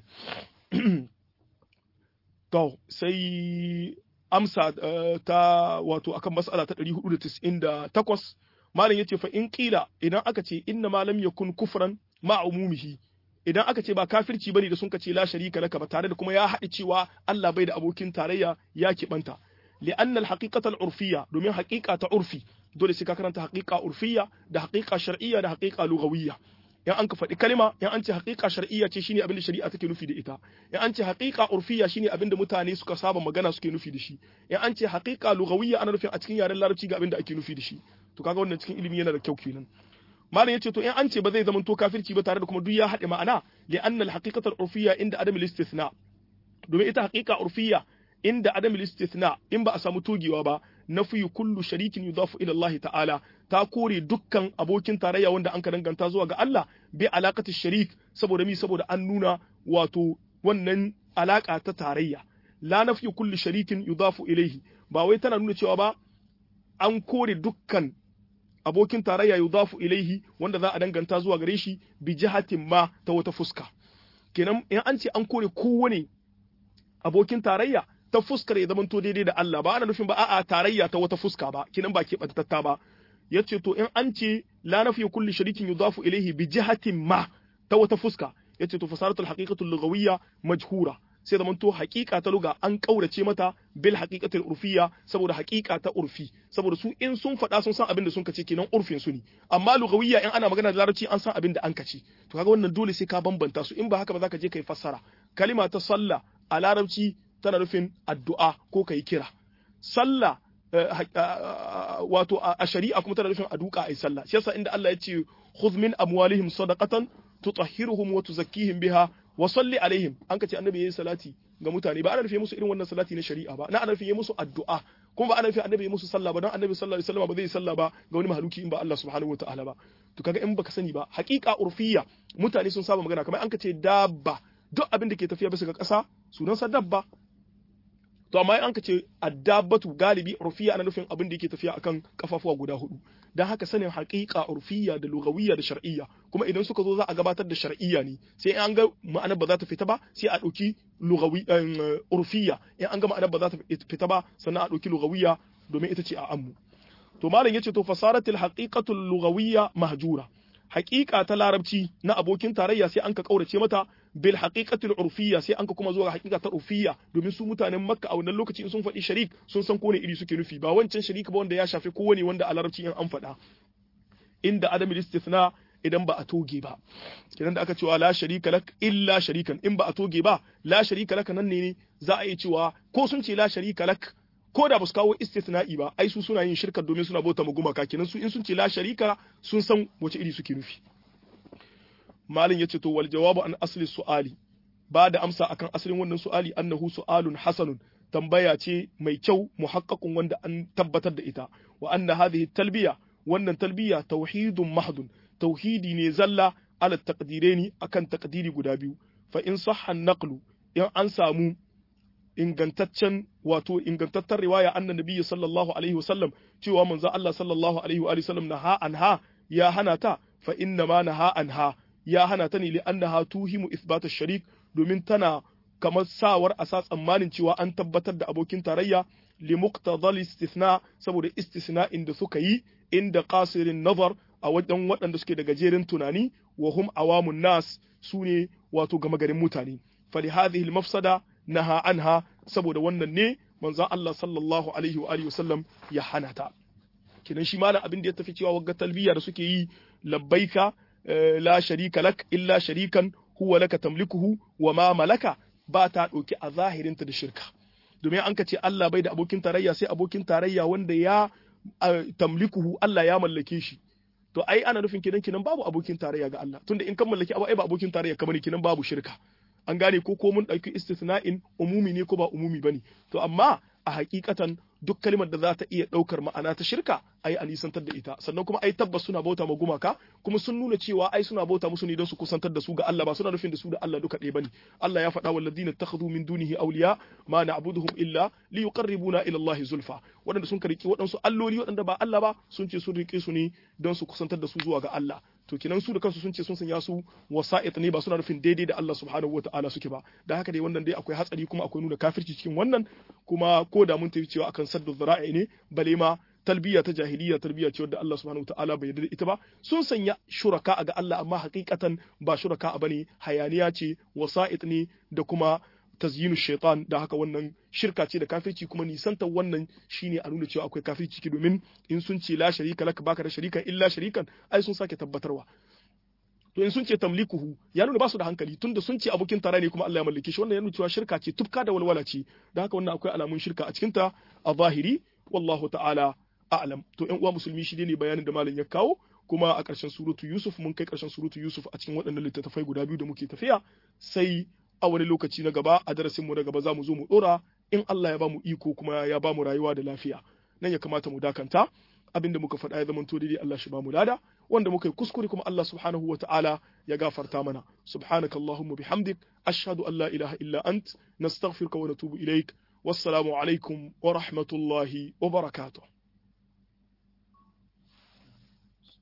to sai amsa ta wato akan mas'ala ta 498 malam yace fa in qila idan aka ce inna ma lam yakun kufran ma umumihi idan aka ce ba kafirci bane da sun ka ce la sharika laka ba tare da kuma ya haɗi cewa Allah bai da abokin tarayya ya kibanta li'anna al-haqiqata al-urfiyya domin haqiqa ta urfi dole sai ka karanta haqiqa urfiyya da haqiqa shar'iyya da haqiqa lughawiyya in an ka faɗi kalma in an ce haqiqa shar'iyya ce shine abin da shari'a take nufi da ita in an ce haqiqa urfiyya shine abin da mutane suka saba magana suke nufi da shi in an ce haqiqa lughawiyya ana nufin a cikin yaren larabci ga abin da ake nufi da shi to kaga wannan cikin ilimi yana da kyau kenan malam yace to in an ce ba zai zama to kafirci ba tare da kuma duk ya haɗe ma'ana li anna al haqiqata al urfiyya inda adam al istithna domin ita haqiqa urfiyya inda adam al istithna in ba a samu togewa ba nafi kullu sharikin yudafu ila Allah ta'ala ta kore dukkan abokin tarayya wanda an ka danganta zuwa ga Allah bi alaqati sharik saboda an nuna wato wannan alaka ta tarayya la nafi kullu sharikin yudafu ilayhi ba wai tana nuna cewa ba an kore dukkan abokin tarayya yudafu ilaihi wanda za a danganta zuwa gare shi bi jihatin ma ta wata fuska kenan in an ce an kore kowane abokin tarayya ta fuskar ya zamanto daidai da Allah ba ana nufin ba a'a tarayya ta wata fuska ba kenan ba keɓantatta ba yace to in an ce la nafi kulli sharikin yudafu ilaihi bi jihatin ma ta wata fuska yace to fasaratul haqiqatul lughawiyya majhura sai zamanto haqiqa ta luga an kaurace mata bil haqiqatil urfiyya saboda haqiqa ta urfi saboda su in sun faɗa sun san abin da sun kace kenan urfin su ne amma lughawiyya in ana magana da larabci an san abin da an kace to kaga wannan dole sai ka bambanta su in ba haka ba zaka je kai fassara kalima ta sallah a larabci tana nufin addu'a ko kai kira sallah wato a shari'a kuma tana nufin aduka ai sallah shi yasa inda Allah ya ce khudh min amwalihim sadaqatan tutahhiruhum wa tuzakkihim biha wa salli alaihim an kace annabi yayi salati ga mutane ba ana nufin musu irin wannan salati na shari'a ba na ana nufin yayi musu addu'a kuma ba ana nufin annabi yayi musu sallah ba dan annabi sallallahu alaihi wasallam ba zai sallah ba ga wani mahaluki in ba Allah subhanahu wataala ba to kaga in baka sani ba haqiqa urfiyya mutane sun saba magana kamar an kace dabba duk abin da ke tafiya bisa ga ƙasa sunansa dabba to amma an ka ce addabatu galibi urfiya ana nufin abin da yake tafiya akan kafafuwa guda hudu dan haka sanin haqiqa urfiya da lugawiyya da shar'iyya kuma idan suka zo za a gabatar da shar'iyya ne sai an ga ma'anar ba za ta fita ba sai a dauki lugawi urfiya in an ga ma'anar ba za ta fita ba sannan a dauki lugawiyya domin ita ce a ammu to malam yace to fasaratil haqiqatu lugawiyya mahjura haqiqa ta larabci na abokin tarayya sai an ka kaurace mata bil haqiqatil urfiyya sai an ka kuma zuwa haqiqa ta urfiyya domin su mutanen makka a wannan lokaci in sun faɗi sharik sun san ko ne iri suke nufi ba wancan sharik ba wanda ya shafi kowane wanda a larabci in an faɗa inda adamul istithna idan ba a toge ba kidan da aka cewa la sharika lak illa sharikan in ba a toge ba la sharika lak nan ne za a yi cewa ko sun ce la sharika lak ko da ba su kawo istithna'i ba ai su suna yin shirka domin suna bauta ma gumaka kenan su in sun ce la sharika sun san wace iri suke nufi malin yace to wal jawabu an asli su'ali ba da amsa akan asalin wannan su'ali annahu su'alun hasanun tambaya ce mai kyau muhaqqaqun wanda an tabbatar da ita wa anna hadhihi talbiya wannan talbiya tauhidun mahdun tauhidi ne zalla ala taqdireni akan taqdiri guda biyu fa in sahha an-naqlu in an samu ingantaccen riwaya annan nabiyyi sallallahu alaihi wasallam cewa manzo Allah sallallahu alaihi wa sallam naha anha ya hana ta fa inna ma naha anha ya hana ta ne li annaha tuhimu ithbat ash-sharik domin tana kamar sawar a sa tsammanin cewa an tabbatar da abokin tarayya li muqtadal istithna saboda istisna'in da suka yi inda qasirin nazar a wajen waɗanda suke da gajeren tunani wa hum awamun nas sune wato gama garin mutane fa li hadhihi al-mafsada naha anha saboda wannan ne manzon Allah sallallahu alaihi wa alihi wasallam ya hana ta kidan shi malam abin da ya tafi cewa wagga talbiya da suke yi labbaika la sharika lak illa sharikan huwa laka tamlikuhu wa ma malaka ba ta dauki a zahirinta da shirka domin an ka ce Allah bai da abokin tarayya sai abokin tarayya wanda ya tamlikuhu Allah ya mallake shi to ai ana nufin kidan babu abokin tarayya ga Allah tunda in kan mallaki abu ai ba abokin tarayya kamar kidan babu shirka an gane ko mun ɗauki istisna'in umumi ne ko ba umumi bane to amma a hakikatan duk kalmar da za ta iya ɗaukar ma'ana ta shirka ai a nisantar da ita sannan kuma ai tabbas suna bauta ma gumaka kuma sun nuna cewa ai suna bauta musu ne don su kusantar da su ga Allah ba suna nufin da su da Allah duka ɗaya bane Allah ya faɗa walladina takhadhu min dunihi awliya ma na'buduhum illa liyuqarribuna ila Allah zulfa waɗanda sun kariki waɗansu alloli waɗanda ba Allah ba sun ce sun rike su ne don su kusantar da su zuwa ga Allah to kinan su da kansu sun ce sun sanya su wasa'it ne ba suna nufin daidai da Allah subhanahu wata'ala suke ba da haka dai wannan dai akwai hatsari kuma akwai nuna kafirci cikin wannan kuma ko da mun tafi cewa akan saddu zara'i ne bale ma talbiya ta jahiliya talbiya ce wadda Allah subhanahu wata'ala bai yarda da ita ba sun sanya shuraka ga Allah amma hakikatan ba shuraka bane hayaniya ce wasa'it ne da kuma tazyinu shaitan da haka wannan shirka ce da kafirci kuma nisantar wannan shine a nuna cewa akwai kafirci ki domin in sun ce la sharika laka baka da sharikan illa sharikan ai sun sake tabbatarwa to in sun ce tamlikuhu ya nuna ba su da hankali tunda sun ce abokin tare ne kuma Allah ya mallake shi wannan ya nuna cewa shirka ce tufka da walwala ce da haka wannan akwai alamun shirka a cikin ta a zahiri wallahu ta'ala a'lam to ƴan uwa musulmi shi ne bayanin da malam ya kawo kuma a ƙarshen suratu Yusuf mun kai ƙarshen suratu Yusuf a cikin waɗannan littattafai guda biyu da muke tafiya sai a wani lokaci na gaba a darasin mu na gaba za mu zo mu dora in Allah ya ba mu iko kuma ya ba mu rayuwa da lafiya nan ya kamata mu dakanta abinda muka faɗa ya zama to daidai Allah shi ba mu lada wanda muka yi kuskure kuma Allah subhanahu wata'ala ya gafarta mana subhanakallahumma bihamdik ashhadu an la ilaha illa ant nastaghfiruka wa natubu ilaik wassalamu alaikum wa rahmatullahi wa barakatuh